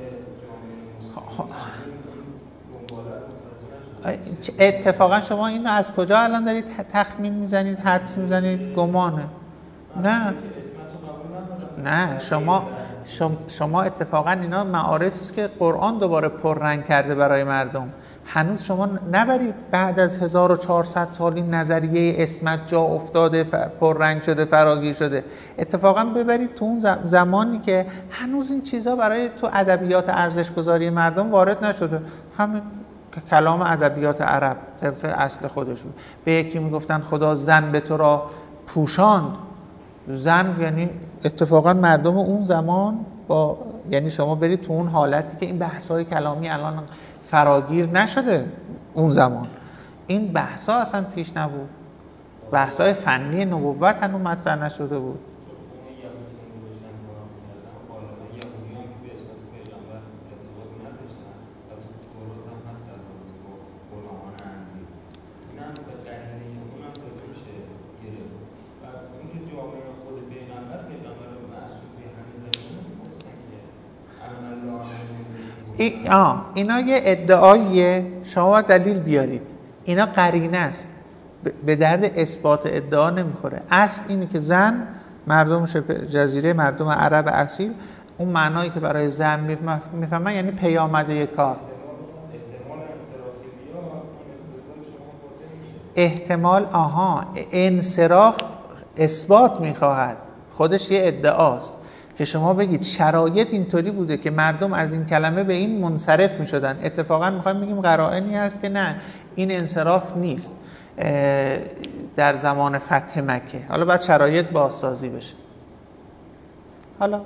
اتفاقا شما اینو از کجا الان دارید تخمین میزنید، حدس میزنید، گمانه؟ نه نه شما شما اتفاقا اینا معارفی است که قرآن دوباره پررنگ کرده برای مردم. هنوز شما نبرید بعد از هزار و چهارصد سال این نظریه عصمت جا افتاده، پررنگ شده، فراگیر شده. اتفاقا ببرید تو اون زمانی که هنوز این چیزها برای تو ادبیات ارزش‌گذاری مردم وارد نشده. همین کلام ادبیات عرب طبق اصل خودشون. به یکی میگفتن خدا زن به تو را پوشاند. زن یعنی اتفاقا مردم اون زمان با، یعنی شما برید تو اون حالتی که این بحث‌های کلامی الان فراگیر نشده، اون زمان این بحث‌ها اصلا پیش نبود، بحث‌های فنی نبوت هنوز مطرح نشده بود. ای آه اینا یه ادعاییه، شما دلیل بیارید. اینا قرینه است، به درد اثبات ادعا نمیخوره. اصل اینه که زن مردم جزیره، مردم عرب اصیل، اون معنایی که برای زن میفهمن یعنی پیامده کار. احتمال آها انصراف اثبات میخواهد، خودش یه ادعاست که شما بگید شرایط اینطوری بوده که مردم از این کلمه به این منصرف میشدن. اتفاقا میخوایم بگیم قرائنی هست که نه، این انصراف نیست در زمان فتح مکه. حالا باید شرایط بازسازی بشه. حالا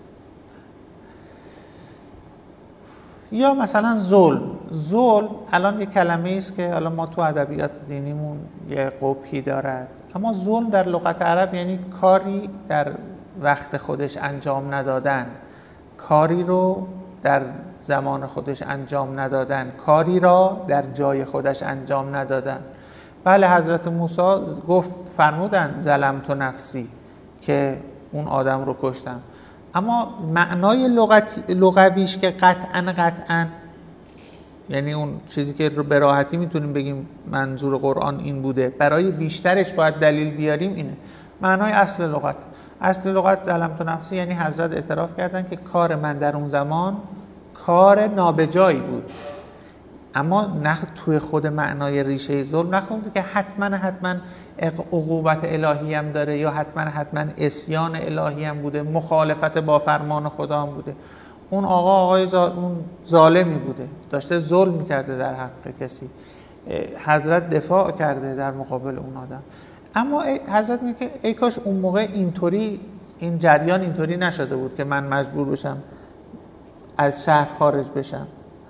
یا مثلا ظلم. ظلم الان یه کلمه است که حالا ما تو ادبیات دینیمون یه قبحی دارد، اما ظلم در لغت عرب یعنی کاری در وقت خودش انجام ندادن، کاری رو در زمان خودش انجام ندادن، کاری را در جای خودش انجام ندادن. بله حضرت موسی گفت فرمودن ظلمت نفسی که اون آدم رو کشتم، اما معنای لغت لغویش که قطعاً قطعاً یعنی اون چیزی که رو به راحتی میتونیم بگیم منظور قرآن این بوده، برای بیشترش باید دلیل بیاریم، اینه معنای اصل لغت. اصل لغت ظلمت نفسی یعنی حضرت اعتراف کردن که کار من در اون زمان کار نابجایی بود، اما نه توی خود معنای ریشه ظلم نخوندید که حتما حتما عقوبت الهی هم داره یا حتما حتما عصیان الهی هم بوده، مخالفت با فرمان خدا هم بوده. اون آقا آقای زال... اون ظالمی بوده، داشته ظلم میکرده در حق کسی، حضرت دفاع کرده در مقابل اون آدم. اما حضرت میگه که ای کاش اون موقع اینطوری این جریان اینطوری نشده بود که من مجبور بشم از شهر خارج بشم.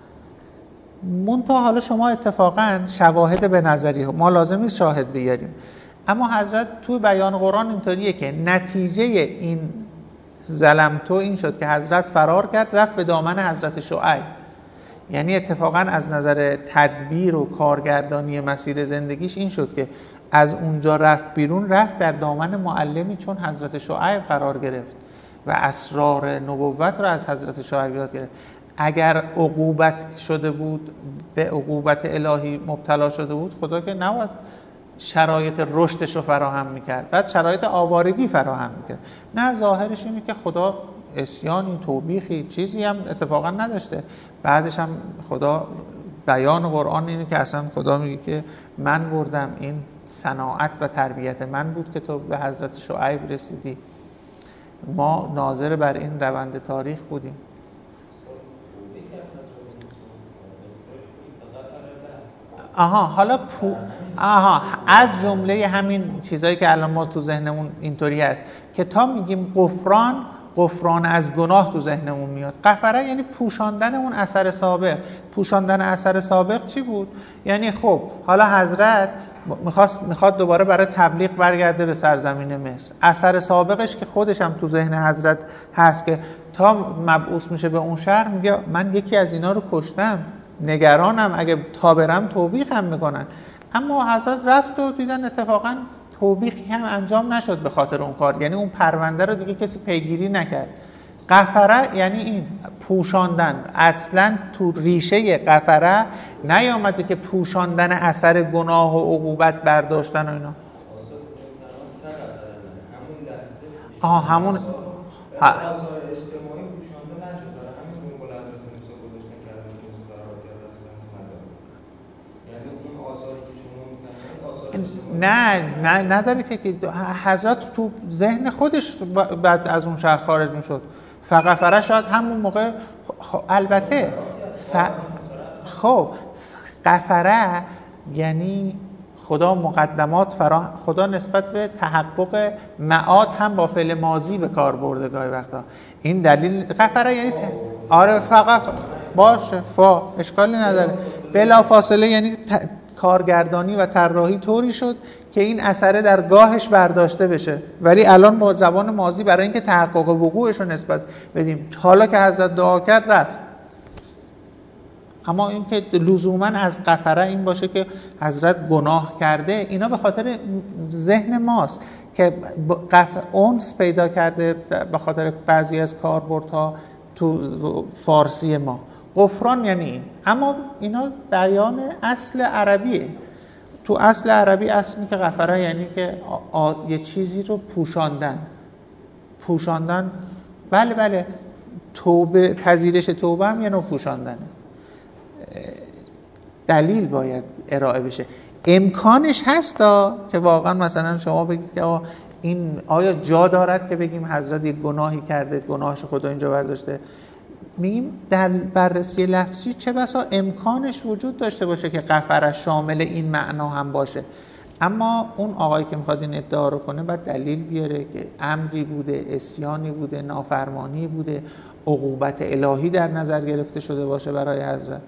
منتها حالا شما اتفاقا شواهد به نظری ما لازم نیست شاهد بیاریم، اما حضرت تو بیان قرآن اینطوریه که نتیجه این ظلمتو این شد که حضرت فرار کرد رفت به دامن حضرت شعیب. یعنی اتفاقا از نظر تدبیر و کارگردانی مسیر زندگیش این شد که از اونجا رفت بیرون، رفت در دامن معلمی چون حضرت شعیب قرار گرفت و اسرار نبوت رو از حضرت شعیب یاد گرفت. اگر عقوبت شده بود، به عقوبت الهی مبتلا شده بود، خدا که نباید شرایط رشدش رو فراهم میکرد، بعد شرایط آوارگی فراهم میکرد. نه، ظاهرش اینه که خدا عصیانی، توبیخی، چیزی هم اتفاقا نداشته. بعدش هم خدا بیان قرآن اینه که اصلا خدا میگه که من بردم، این صناعت و تربیت من بود که تو به حضرت شعیب رسیدی، ما ناظر بر این روند تاریخ بودیم. آها حالا پو... آها از جمله همین چیزایی که الان ما تو ذهنمون اینطوری هست که تا میگیم غفران، غفران از گناه تو ذهنمون میاد. غفره یعنی پوشاندن اون اثر سابق. پوشاندن اثر سابق چی بود؟ یعنی خب حالا حضرت میخواست میخواد دوباره برای تبلیغ برگرده به سرزمین مصر. اثر سابقش که خودش هم تو ذهن حضرت هست که تا مبعوث میشه به اون شهر میگه من یکی از اینا رو کشتم، نگرانم اگه تا برم توبیخ هم میکنن. اما حضرت رفت و دیدن اتفاقا توبیخی هم انجام نشد به خاطر اون کار، یعنی اون پرونده رو دیگه کسی پیگیری نکرد. غفره یعنی این پوشاندن. اصلا تو ریشه غفره نیامده که پوشاندن اثر گناه و عقوبت برداشتن و اینا. آه همون ها. نه نه نداره که حضرت تو ذهن خودش بعد از اون شهر خارج میشد. فغفره شاید همون موقع خب البته ف... خب غفره یعنی خدا مقدمات فرا خدا نسبت به تحقق معاد هم با فعل ماضی به کار برده گاهی وقتا. این دلیل غفره یعنی ت... آره فقط باشه فا اشکالی نداره. بلا فاصله یعنی ت... کارگردانی و طراحی طوری شد که این اثر در گاهش برداشته بشه، ولی الان با زبان ماضی برای اینکه تحقق وقوعش رو نسبت بدیم. حالا که حضرت دعا کرد رفت. اما این که لزوما از غفره این باشه که حضرت گناه کرده، اینا به خاطر ذهن ماست که غفر اونس پیدا کرده به خاطر بعضی از کاربردها تو فارسی ما. غفران یعنی این. اما اینا بیان اصل عربیه. تو اصل عربی اصلی که غفره یعنی که آ... آ... یه چیزی رو پوشاندن. پوشاندن بله بله توبه، پذیرش توبه هم یه نوع پوشاندنه. دلیل باید ارائه بشه. امکانش هستا که واقعا مثلا شما بگید که این آیا جا دارد که بگیم حضرت یک گناهی کرده، گناهش خدا اینجا برداشته. میگیم در بررسی لفظی چه بسا امکانش وجود داشته باشه که غفر شامل این معنا هم باشه، اما اون آقایی که میخواد این ادعا رو کنه باید دلیل بیاره که امری بوده، عصیانی بوده، نافرمانی بوده، عقوبت الهی در نظر گرفته شده باشه برای حضرت،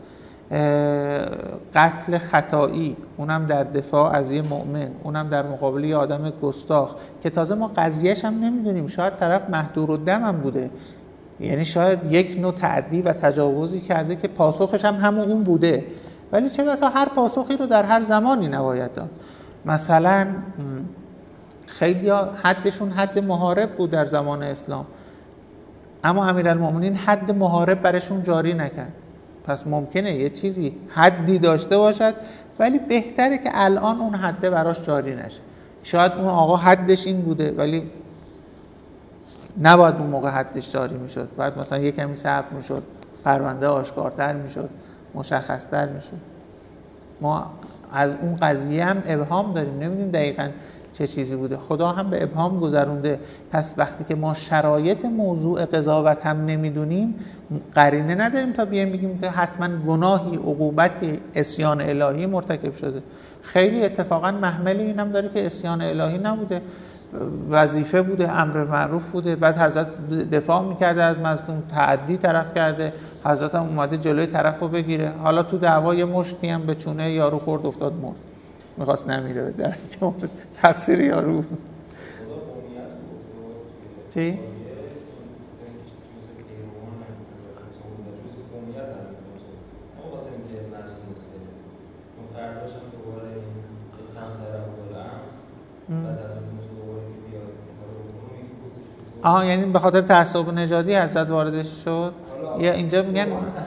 قتل خطایی، اونم در دفاع از یه مؤمن، اونم در مقابل یه آدم گستاخ که تازه ما قضیهش هم نمیدونیم، شاید طرف مهدور الدم هم بوده، یعنی شاید یک نوع تعدی و تجاوزی کرده که پاسخش هم همون اون بوده، ولی چه بسا هر پاسخی رو در هر زمانی نباید داد. مثلا خیلی ها حدشون حد محارب بود در زمان اسلام، اما امیرالمومنین حد محارب برشون جاری نکرد. پس ممکنه یه چیزی حدی داشته باشد ولی بهتره که الان اون حد براش جاری نشه. شاید اون آقا حدش این بوده ولی نباید اون موقع حدش جاری میشد، باید مثلا یه کمی صبر میشد، پرونده آشکارتر میشد، مشخصتر میشد. ما از اون قضیه هم ابهام داریم، نمیدونیم دقیقاً چه چیزی بوده، خدا هم به ابهام گذرونده. پس وقتی که ما شرایط موضوع قضاوت هم نمیدونیم، قرینه نداریم تا بیایم بگیم که حتما گناهی، عقوبتی، عصیان الهی مرتکب شده. خیلی اتفاقا محمل این هم داره که عصیان الهی نبوده، وظیفه بوده، امر معروف بوده، بعد حضرت دفاع میکرده از مظلوم، تعدی طرف کرده، حضرت هم اومده جلوی طرف رو بگیره، حالا تو دعوا یه مشتی هم به چونه یارو خورد افتاد مرد، میخواست نمیره به در که تفسیر یارو چی؟ آها، یعنی به خاطر تعصب نژادی حضرت واردش شد. یا اینجا میگن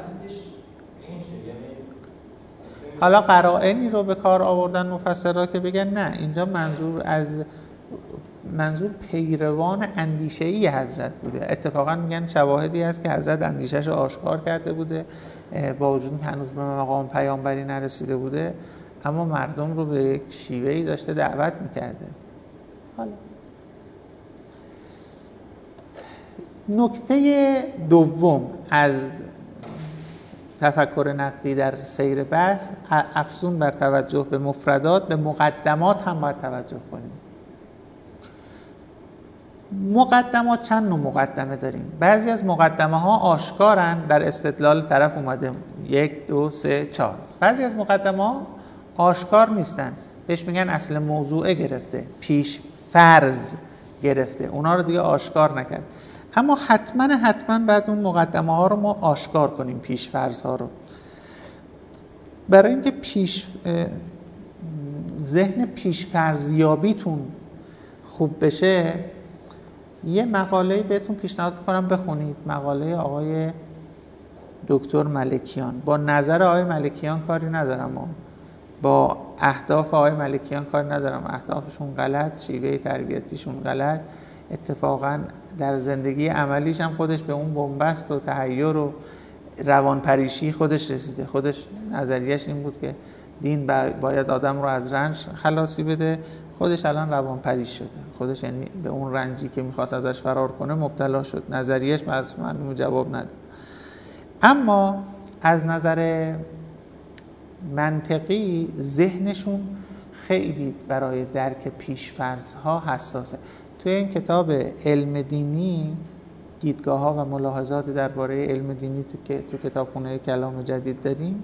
حالا قرائنی رو به کار آوردن مفسرها که بگن نه، اینجا منظور از منظور پیروان اندیشه‌ای حضرت بوده. اتفاقا میگن شواهدی هست که حضرت اندیشه‌ش رو آشکار کرده بوده، با وجود که هنوز به مقام پیامبری نرسیده بوده، اما مردم رو به یک شیوهی داشته دعوت میکرده. حالا نکته دوم از تفکر نقدی در سیر بحث، افزون بر توجه به مفردات، به مقدمات هم باید توجه کنیم. مقدمات چند نوع مقدمه داریم. بعضی از مقدمه ها آشکارن، در استدلال طرف اومده یک دو سه چهار. بعضی از مقدمه ها آشکار نیستن، بهش میگن اصل موضوعه گرفته، پیش فرض گرفته، اونا رو دیگه آشکار نکرد. اما حتما حتما بعد اون مقدمه ها رو ما آشکار کنیم، پیش فرض ها رو، برای اینکه پیش ذهن پیش فرضیابیتون خوب بشه. یه مقاله بهتون پیشنهاد می‌کنم بخونید، مقاله آقای دکتر ملکیان. با نظر آقای ملکیان کاری ندارم، با اهداف آقای ملکیان کاری ندارم، اهدافشون غلط، شیوه تربیتیشون غلط، اتفاقا در زندگی عملیش هم خودش به اون بنبست و تحیر و روانپریشی خودش رسیده. خودش نظریش این بود که دین باید آدم رو از رنج خلاصی بده، خودش الان روانپریش شده، خودش یعنی به اون رنجی که میخواست ازش فرار کنه مبتلا شد. نظریش معلوم جواب نده. اما از نظر منطقی ذهنشون خیلی برای درک پیش‌فرض‌ها حساسه. توی این کتاب علم دینی، دیدگاه‌ها و ملاحظات درباره علم دینی تو که تو کتابخونه کلام جدید داریم،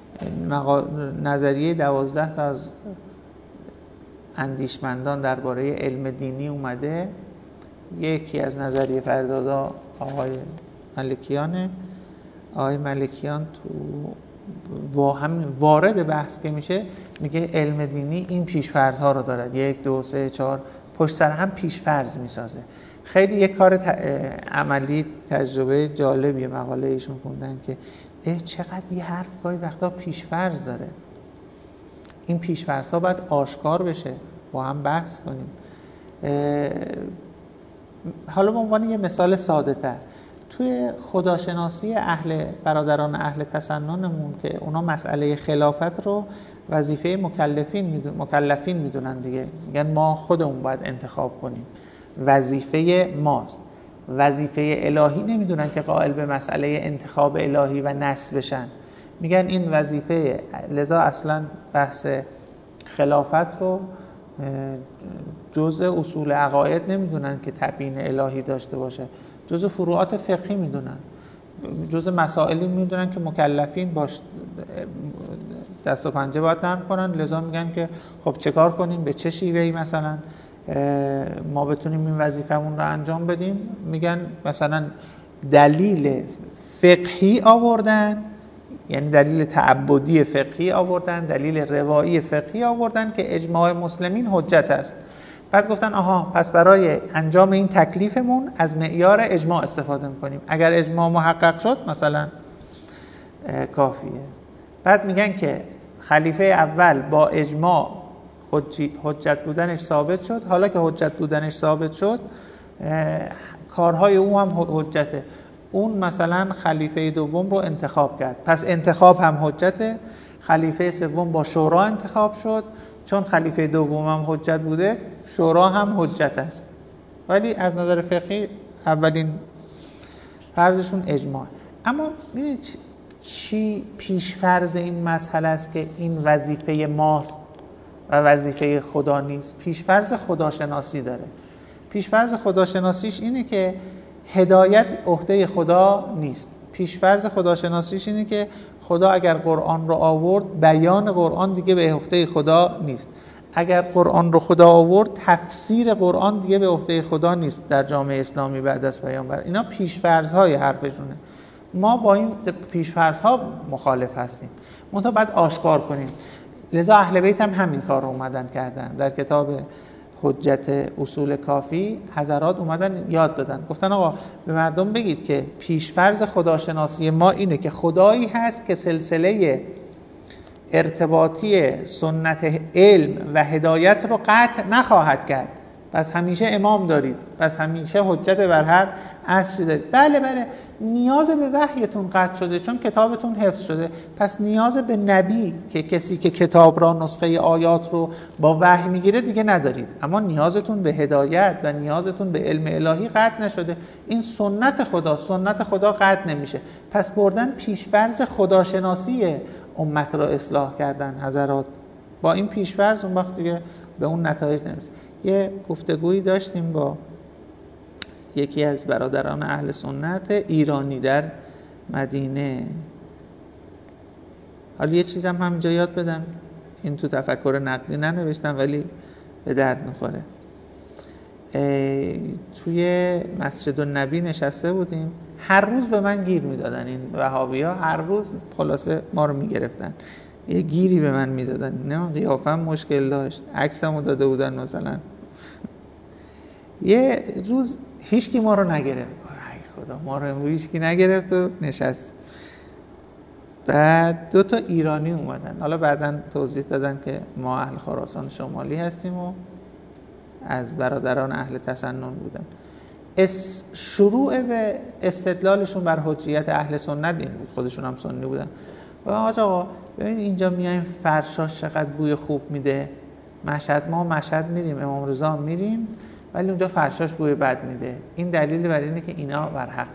نظریه دوازده تا از اندیشمندان درباره علم دینی اومده. یکی از نظریه پردازا آقای ملکیانه. آقای ملکیان تو با همین وارد بحث که میشه میگه علم دینی این پیش‌فرض ها رو دارد، یک دو سه چهار پشت سر هم پیش‌فرض میسازه. خیلی یک کار ت... عملی تجربه جالبیه. مقاله ایشون خوندن که اه چقدر یه حرف گاهی وقتا پیش‌فرض داره. این پیش‌فرض‌ها باید آشکار بشه، با هم بحث کنیم. حالا به عنوان یه مثال ساده تر، توی خداشناسی اهل برادران اهل تسننمون که اونا مسئله خلافت رو وظیفه مکلفین میدونن، مکلفین میدونن دیگه، میگن ما خودمون باید انتخاب کنیم، وظیفه ماست. وظیفه الهی نمیدونن که قائل به مسئله انتخاب الهی و نصب بشن، میگن این وظیفه. لذا اصلا بحث خلافت رو جزء اصول عقاید نمیدونن که تبیین الهی داشته باشه، جزء فروعات فقهی میدونن، جزء مسائلی میدونن که مکلفین باش دست و پنجه باید نرم کنن. لذا میگن که خب چه کار کنیم، به چه شیوهی مثلا ما بتونیم این وظیفمون رو انجام بدیم. میگن مثلا دلیل فقهی آوردن، یعنی دلیل تعبدی فقهی آوردن، دلیل روایی فقهی آوردن که اجماع مسلمین حجت است. بعد گفتن آها پس برای انجام این تکلیفمون از معیار اجماع استفاده میکنیم، اگر اجماع محقق شد مثلا کافیه. بعد میگن که خلیفه اول با اجماع حجت بودنش ثابت شد، حالا که حجت بودنش ثابت شد کارهای او هم حجته، اون مثلا خلیفه دوم رو انتخاب کرد، پس انتخاب هم حجته. خلیفه سوم با شورا انتخاب شد، چون خلیفه دوم هم حجت بوده شورا هم حجت است. ولی از نظر فقهی اولین فرضشون اجماع. اما میدونید چی پیش فرض این مسئله است که این وظیفه ماست و وظیفه خدا نیست؟ پیش فرض خداشناسی داره. پیش فرض خداشناسیش اینه که هدایت عهده خدا نیست. پیش فرض خداشناسیش اینه که خدا اگر قرآن رو آورد، بیان قرآن دیگه به عهده خدا نیست. اگر قرآن رو خدا آورد، تفسیر قرآن دیگه به عهده خدا نیست در جامعه اسلامی بعد از پیامبر. اینا پیش فرض های حرفشونه. ما با این پیش فرض ها مخالف هستیم، منتها باید آشکار کنیم. لذا اهل بیت هم همین کار رو اومدن کردن. در کتاب حجت اصول کافی حضرات اومدن یاد دادن، گفتن آقا به مردم بگید که پیشفرض خداشناسی ما اینه که خدایی هست که سلسله ارتباطی سنت علم و هدایت رو قطع نخواهد کرد، پس همیشه امام دارید، پس همیشه حجت بر هر عصری دارید. بله بله نیاز به وحیتون قطع شده چون کتابتون حفظ شده، پس نیاز به نبی که کسی که کتاب را نسخه آیات رو با وحی میگیره دیگه ندارید، اما نیازتون به هدایت و نیازتون به علم الهی قطع نشده. این سنت خدا، سنت خدا قطع نمیشه. پس بردن پیشفرض خداشناسی امت را اصلاح کردن حضرات. با این پیشفرض اون وقت دیگه به اون نتایج نمیشه. یه گفتگویی داشتیم با یکی از برادران اهل سنت ایرانی در مدینه. حالا یه چیزم همینجا یاد بدم، این تو تفکر نقدی ننوشتم ولی به درد میخوره. توی مسجد النبی نشسته بودیم، هر روز به من گیر میدادن این وهابی‌ها، هر روز خلاصه ما رو میگرفتن، یه گیری به من میدادن. نه قیافم مشکل داشت، عکسمو داده بودن مثلا. یه روز هیچکی ما رو نگرفت، ای خدا ما رو هیچکی نگرفت و نشست. بعد دو تا ایرانی اومدن، حالا بعداً توضیح دادن که ما اهل خراسان شمالی هستیم و از برادران اهل تسنن بودن. اس شروع به استدلالشون بر حجیت اهل سنت این بود، خودشون هم سنی بودن. و آقا ببین اینجا میایم فرشاش چقدر بوی خوب میده، مشهد ما مشهد میریم، امام رضا میریم ولی اونجا فرشاش بوی بد میده. این دلیل بر اینه که اینا بر حقن.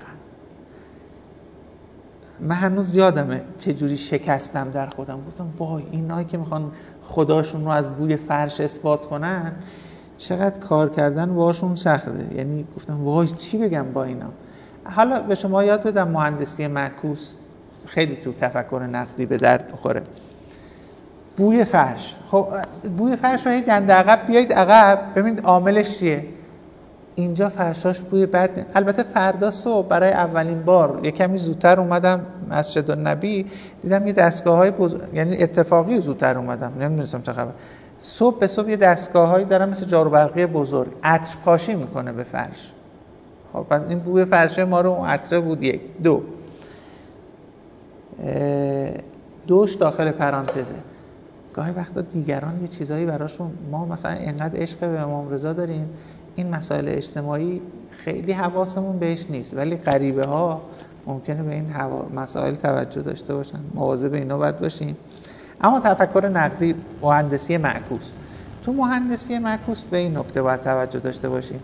من هنوز یادمه چجوری شکستم در خودم، گفتم وای اینایی که میخوان خداشون رو از بوی فرش اثبات کنن چقدر کار کردن باشون سخته. یعنی گفتم وای چی بگم با اینا. حالا به شما یاد بدم مهندسی معکوس خیلی تو تفکر نقدی به درد بخوره. بوی فرش، خب بوی فرش رو دنده عقب بیایید عقب ببینید عاملش چیه. اینجا فرشاش بوی بد. البته فردا صبح برای اولین بار یک کمی زودتر اومدم مسجد النبی، دیدم یه دستگاه‌های بزرگ، یعنی اتفاقی زودتر اومدم نمیدونستم چه خبر. صبح به صبح یه دستگاه‌هایی دارن مثل جارو برقی بزرگ عطر پاشی میکنه به فرش. خب پس این بوی فرش ما رو عطره بود. یک دو دوش داخل پرانتزه. گاهی وقتا دیگران یه چیزایی براشون، ما مثلا اینقدر عشق به امام رضا داریم، این مسائل اجتماعی خیلی حواسمون بهش نیست، ولی غریبه ها ممکنه به این مسائل توجه داشته باشن، مواظب اینا باید باشیم. اما تفکر نقدی، مهندسی معکوس، تو مهندسی معکوس به این نکته باید توجه داشته باشیم.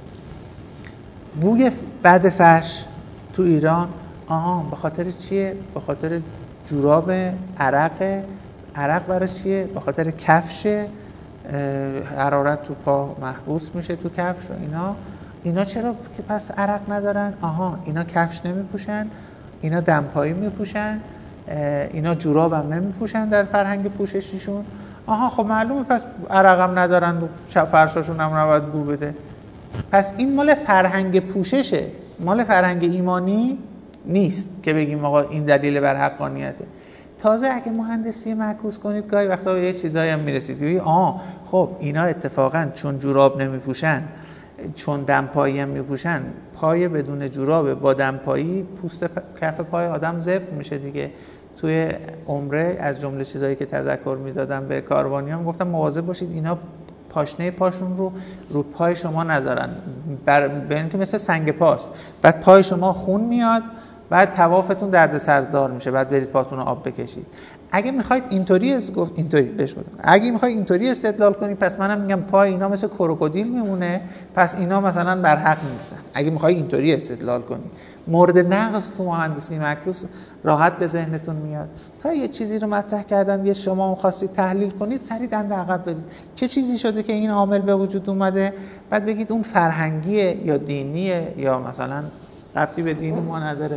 بوی بد فرش تو ایران، آها به خاطر چیه؟ به خاطر جوراب عرق. عرق برای چیه؟ به خاطر کفش، حرارت تو پا محبوس میشه تو کفش و اینا. اینا چرا که پس عرق ندارن؟ آها اینا کفش نمیپوشن، اینا دمپایی میپوشن، اینا جوراب هم نمیپوشن در فرهنگ پوششیشون. آها خب معلومه پس عرق هم ندارن و فرشاشون هم نباید بو بده. پس این مال فرهنگ پوششه، مال فرهنگ ایمانی نیست که بگیم آقا این دلیل بر حقانیته. تازه اگه مهندسی معکوس کنید گاهی وقتا به یه چیزایی هم میرسید که آه خب اینا اتفاقا چون جوراب نمیپوشن، چون دمپایی هم میپوشن، پای بدون جوراب با دمپایی پوست کف پای آدم زبر میشه دیگه. توی عمره از جمله چیزایی که تذکر میدادم به کاروانیان، گفتم مواظب باشید اینا پاشنه پاشون رو رو پای شما نذارن، بر ببینید که مثل سنگ پاست، بعد پای شما خون میاد، بعد طوافتون دردسردار میشه، بعد برید پاتون رو آب بکشید. اگه میخواید اینطوری از گفت اینطوری بهش گفتم، اگه میخواید اینطوری استدلال کنید پس منم میگم پای اینا مثل کروکودیل میمونه، پس اینا مثلا بر حق نیستن. اگه میخواید اینطوری استدلال کنید، مورد نقص تو مهندسی معکوس راحت به ذهنتون میاد. تا یه چیزی رو مطرح کردن، یه شما می‌خواستید تحلیل کنید، سریع دند عقب برید. چه چیزی شده که این عامل به وجود اومده؟ بعد بگید اون فرهنگیه یا دینیه یا مثلا ربطی به دین ما نداره.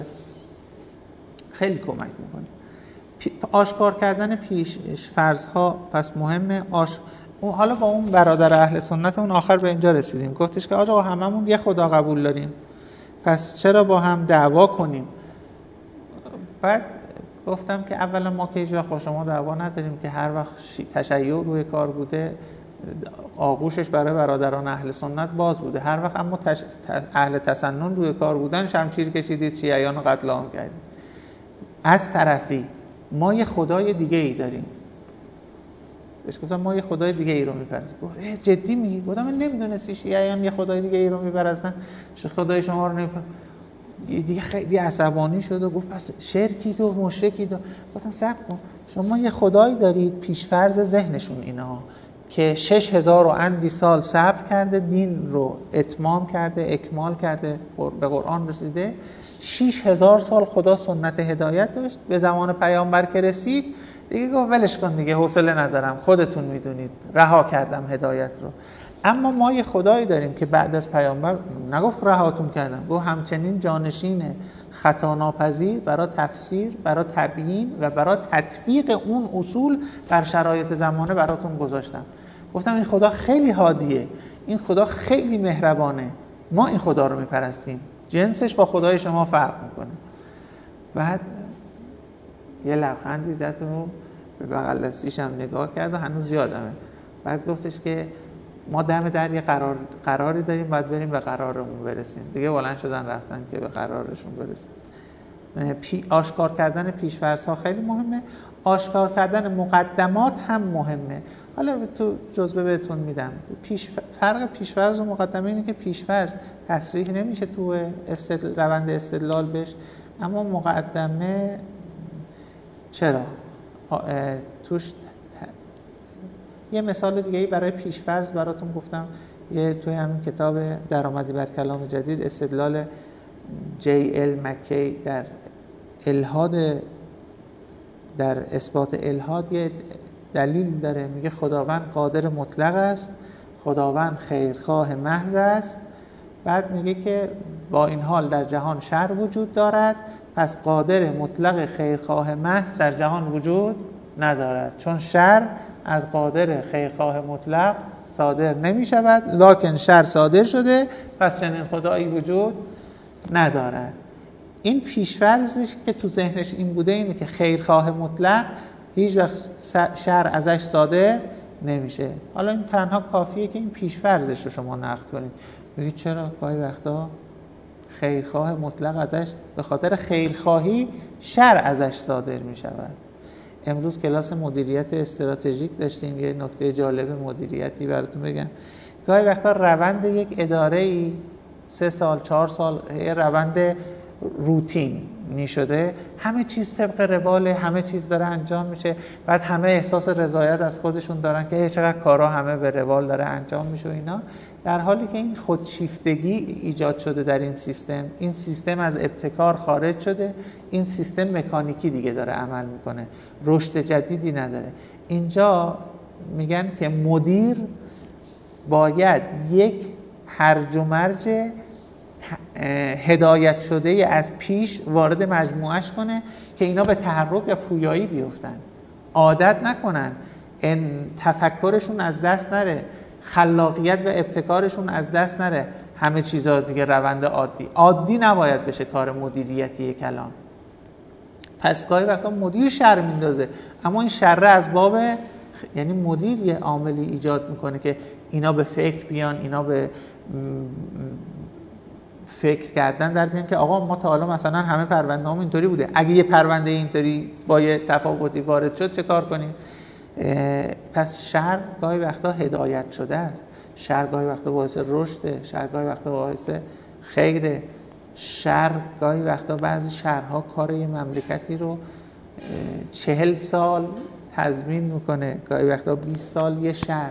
خیلی کمک میکنه. آشکار کردن پیش فرض‌ها پس مهمه. آش... حالا با اون برادر اهل سنت اون آخر به اینجا رسیدیم، گفتش که آقا هممون یه خدا قبول داریم، پس چرا با هم دعوا کنیم؟ بعد گفتم که اولا ما که هیچ وقت با شما دعوا نداریم که هر وقت تشیع روی کار بوده آغوشش برای برادران اهل سنت باز بوده، هر وقت اما تش... اهل تسنن روی کار بودن شمشیر کشیدید، شیعیان رو قتل عام کردید. از طرفی ما یه خدای دیگه ای داریم. بهش گفتم ما یه خدای دیگه ای رو میپرستیم. گفت جدی میگی؟ گفتم من نمیدونستی شیعیان یه خدای دیگه ای رو میپرستن، خدای شما رو نمیپرستن. دیگه خیلی عصبانی شد و گفت پس شرکید و مشرکید. گفتم صبر کن، شما یه خدایی دارید پیشفرض ذهنشون اینا که شش هزار و اندی سال صبر کرده، دین رو اتمام کرده، اکمال کرده، به قرآن رسیده. شش هزار سال خدا سنت هدایت داشت، به زمان پیامبر که رسید دیگه گفت ولش کن دیگه، حوصله ندارم، خودتون میدونید، رها کردم هدایت رو. اما ما یه خدایی داریم که بعد از پیامبر نگفت رهاتون کردم، گفت همچنین جانشین خطا ناپذیر برای تفسیر، برای تبیین و برای تطبیق اون اصول بر شرایط زمانه براتون گذاشتم. گفتم این خدا خیلی هادیه، این خدا خیلی مهربانه، ما این خدا رو میپرستیم، جنسش با خدای شما فرق میکنه. بعد یه لبخندی زد و به بغل دستیش هم نگاه کرد و هنوز یادمه. بعد گفتش که ما دم در یه قرار قراری داریم، باید بریم به قرارمون برسیم. دیگه بلند شدن رفتن که به قرارشون برسیم. پی آشکار کردن پیش‌فرض‌ها خیلی مهمه، آشکار کردن مقدمات هم مهمه. حالا تو جزبه بهتون میدم. پیش فرق پیش‌فرض و مقدمه اینه که پیش‌فرض تصریح نمیشه تو استدل... روند استدلال بهش، اما مقدمه چرا؟ توش ت... یه مثال دیگه برای پیش‌فرض براتون گفتم، یه توی همین کتاب درآمدی بر کلام جدید استدلال جی ال مکی در الحاد، در اثبات الحاد یه دلیل داره، میگه خداوند قادر مطلق است، خداوند خیرخواه محض است. بعد میگه که با این حال در جهان شر وجود دارد، پس قادر مطلق خیرخواه محض در جهان وجود ندارد، چون شر از قادر خیرخواه مطلق صادر نمی شود، لکن شر صادر شده، پس چنین خدایی وجود ندارد. این پیش‌فرضش که تو ذهنش این بوده اینه که خیرخواه مطلق هیچ وقت شر ازش صادر نمیشه. حالا این تنها کافیه که این پیش‌فرضش رو شما نقد کنید. بگید چرا گاهی وقتا خیرخواه مطلق ازش به خاطر خیرخواهی شر ازش صادر می شود. امروز کلاس مدیریت استراتژیک داشتیم. یه نکته جالب مدیریتی براتون بگم. گاهی وقتا روند یک اداره‌ای سه سال چهار سال یه روند روتین می شده، همه چیز طبق روال، همه چیز داره انجام میشه، بعد همه احساس رضایت از خودشون دارن که چقدر کارا همه به روال داره انجام میشه و اینا، در حالی که این خودشیفتگی ایجاد شده در این سیستم. این سیستم از ابتکار خارج شده، این سیستم مکانیکی دیگه داره عمل میکنه، رشد جدیدی نداره. اینجا میگن که مدیر باید یک هرج و مرج هدایت شده از پیش وارد مجموعش کنه که اینا به تحرک یا پویایی بیفتن، عادت نکنن، ان تفکرشون از دست نره، خلاقیت و ابتکارشون از دست نره. همه چیزا دیگه روند عادی عادی نباید بشه کار مدیریتی کلام. پس گاهی وقتا مدیر شر میندازه، اما این شر از باب یعنی مدیر یه عاملی ایجاد میکنه که اینا به فکر بیان، اینا به فکر کردن در بیان که آقا ما تا حالا مثلا همه پرونده هم اینطوری بوده، اگه یه پرونده اینطوری با یه تفاوتی وارد شد چه کار کنیم؟ پس شر گاهی وقتا هدایت شده است، شر گاهی وقتا باعث رشد، شر گاهی وقتا باعث خیر، شر گاهی وقتا بعضی شرها کار یه مملکتی رو چهل سال تضمین میکنه، گاهی وقتا بیست سال یه شر.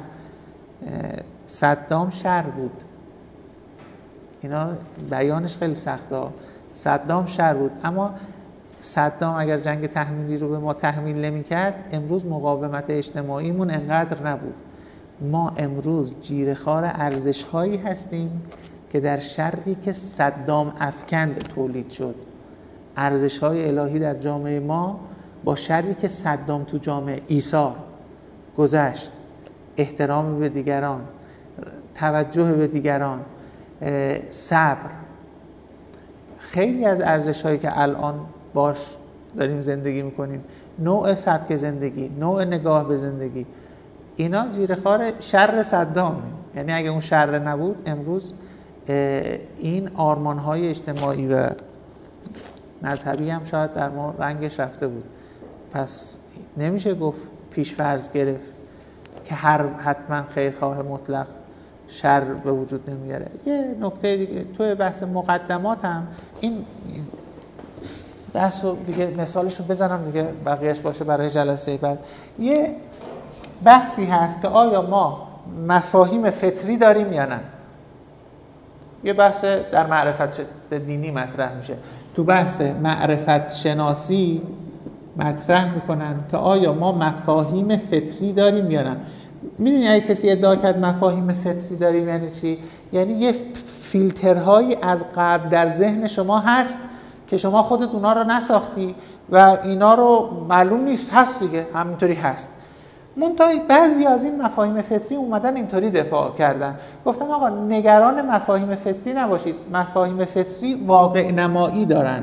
صدام شر بود، اینا بیانش خیلی سخته. صدام شر بود، اما صدام اگر جنگ تحمیلی رو به ما تحمیل نمی کرد امروز مقاومت اجتماعیمون انقدر نبود. ما امروز جیره‌خوار ارزش‌هایی هستیم که در شری که صدام افکند تولید شد. ارزش‌های الهی در جامعه ما با شری که صدام تو جامعه ایثار گذشت، احترام به دیگران، توجه به دیگران، صبر، خیلی از ارزش‌هایی که الان باش داریم زندگی میکنیم، نوع سبک زندگی، نوع نگاه به زندگی، اینا جیره‌خوار شر صدام. یعنی اگه اون شر نبود امروز این آرمان‌های اجتماعی و مذهبی هم شاید در ما رنگش رفته بود. پس نمیشه گفت پیش‌فرض گرفت که هر حتما خیرخواه مطلق شر به وجود نمیاره. یه نکته دیگه توی بحث مقدمات هم این بحث رو دیگه مثالش رو بزنم دیگه بقیهش باشه برای جلسه بعد. یه بحثی هست که آیا ما مفاهیم فطری داریم یا نه. یه بحث در معرفت دینی مطرح میشه. تو بحث معرفت شناسی مطرح میکنن که آیا ما مفاهیم فطری داریم یا نه. میدونی اگه کسی ادعا کرد مفاهیم فطری داریم یعنی چی؟ یعنی یه فیلترهایی از قبل در ذهن شما هست که شما خودت اونا رو نساختی و اینا رو معلوم نیست، هست دیگه، همینطوری هست. منتها بعضی از این مفاهیم فطری اومدن اینطوری دفاع کردن، گفتن آقا نگران مفاهیم فطری نباشید، مفاهیم فطری واقع نمایی دارن،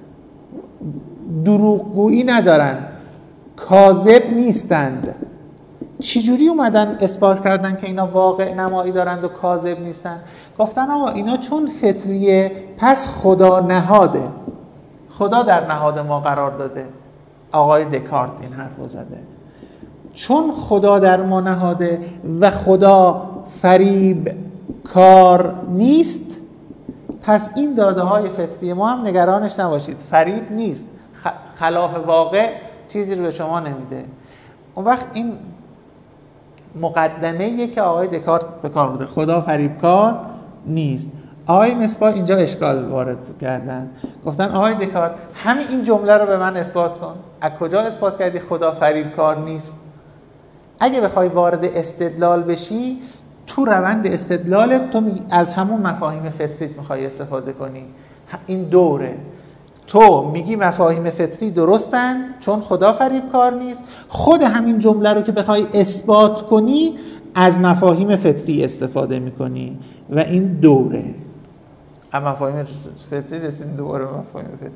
دروغگویی ندارن، کاذب نیستند. چجوری اومدن اثبات کردن که اینا واقع نمایی دارند و کاذب نیستن؟ گفتن آقا اینا چون فطریه پس خدا نهاده، خدا در نهاد ما قرار داده. آقای دکارت این حرف زده، چون خدا در ما نهاده و خدا فریب کار نیست، پس این داده های فطری ما هم نگرانش نباشید، فریب نیست، خلاف واقع چیزی رو به شما نمیده. اون وقت این مقدمه‌ایه که آقای دکارت به کار بوده، خدا فریبکار نیست. آقای مصباح اینجا اشکال وارد کردن، گفتن آقای دکارت همین این جمله رو به من اثبات کن. از کجا اثبات کردی خدا فریبکار نیست؟ اگه بخوای وارد استدلال بشی، تو روند استدلال تو از همون مفاهیم فطریت میخوای استفاده کنی. این دوره، تو میگی مفاهیم فطری درستن چون خدا فریبکار نیست، خود همین جمله رو که بخوای اثبات کنی از مفاهیم فطری استفاده میکنی و این دوره. اما مفاهیم فطری رسیدیم دوباره مفاهیم فطری.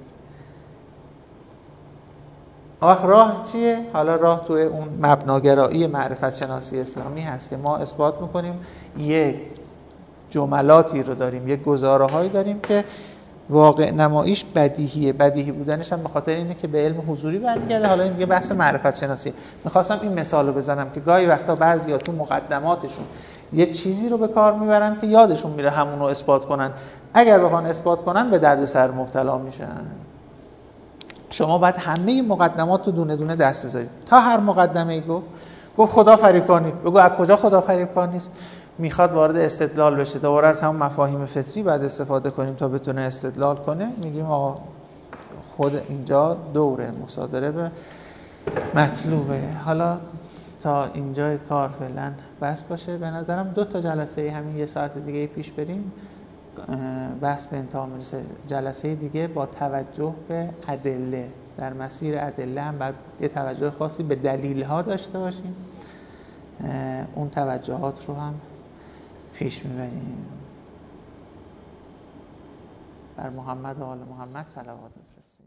آخه راه چیه؟ حالا راه توی اون مبناگرایی معرفت شناسی اسلامی هست که ما اثبات میکنیم یک جملاتی رو داریم، یک گزاره‌هایی داریم که واقع نماییش بدیهیه. بدیهی بودنش هم به خاطر اینه که به علم حضوری برمیگرده. حالا این دیگه بحث معرفت شناسی. میخواستم این مثال رو بزنم که گاهی وقتا بعضیا تو مقدماتشون یه چیزی رو به کار میبرن که یادشون میره همون رو اثبات کنن. اگر بخوان اثبات کنن به دردسر مبتلا میشن. شما باید همه مقدمات رو دونه دونه دست بذارید. تا هر مقدمه‌ای گفت گفت خدا فریبکار نیست، بگو از کجا خدا فریبکار نیست؟ میخواد وارد استدلال بشه، دوباره از همون مفاهیم فطری بعد استفاده کنیم تا بتونه استدلال کنه. میگیم آقا خود اینجا دوره مصادره به مطلوبه. حالا تا اینجای کار فعلا بس باشه. به نظرم دو تا جلسه همین یه ساعت دیگه پیش بریم بحث به انتها میرسه. جلسه دیگه با توجه به ادله، در مسیر ادله هم باید یه توجه خاصی به دلیل ها داشته باشیم. اون توجهات رو هم پیش میبریم. بر محمد و آل محمد صلوات بفرستیم.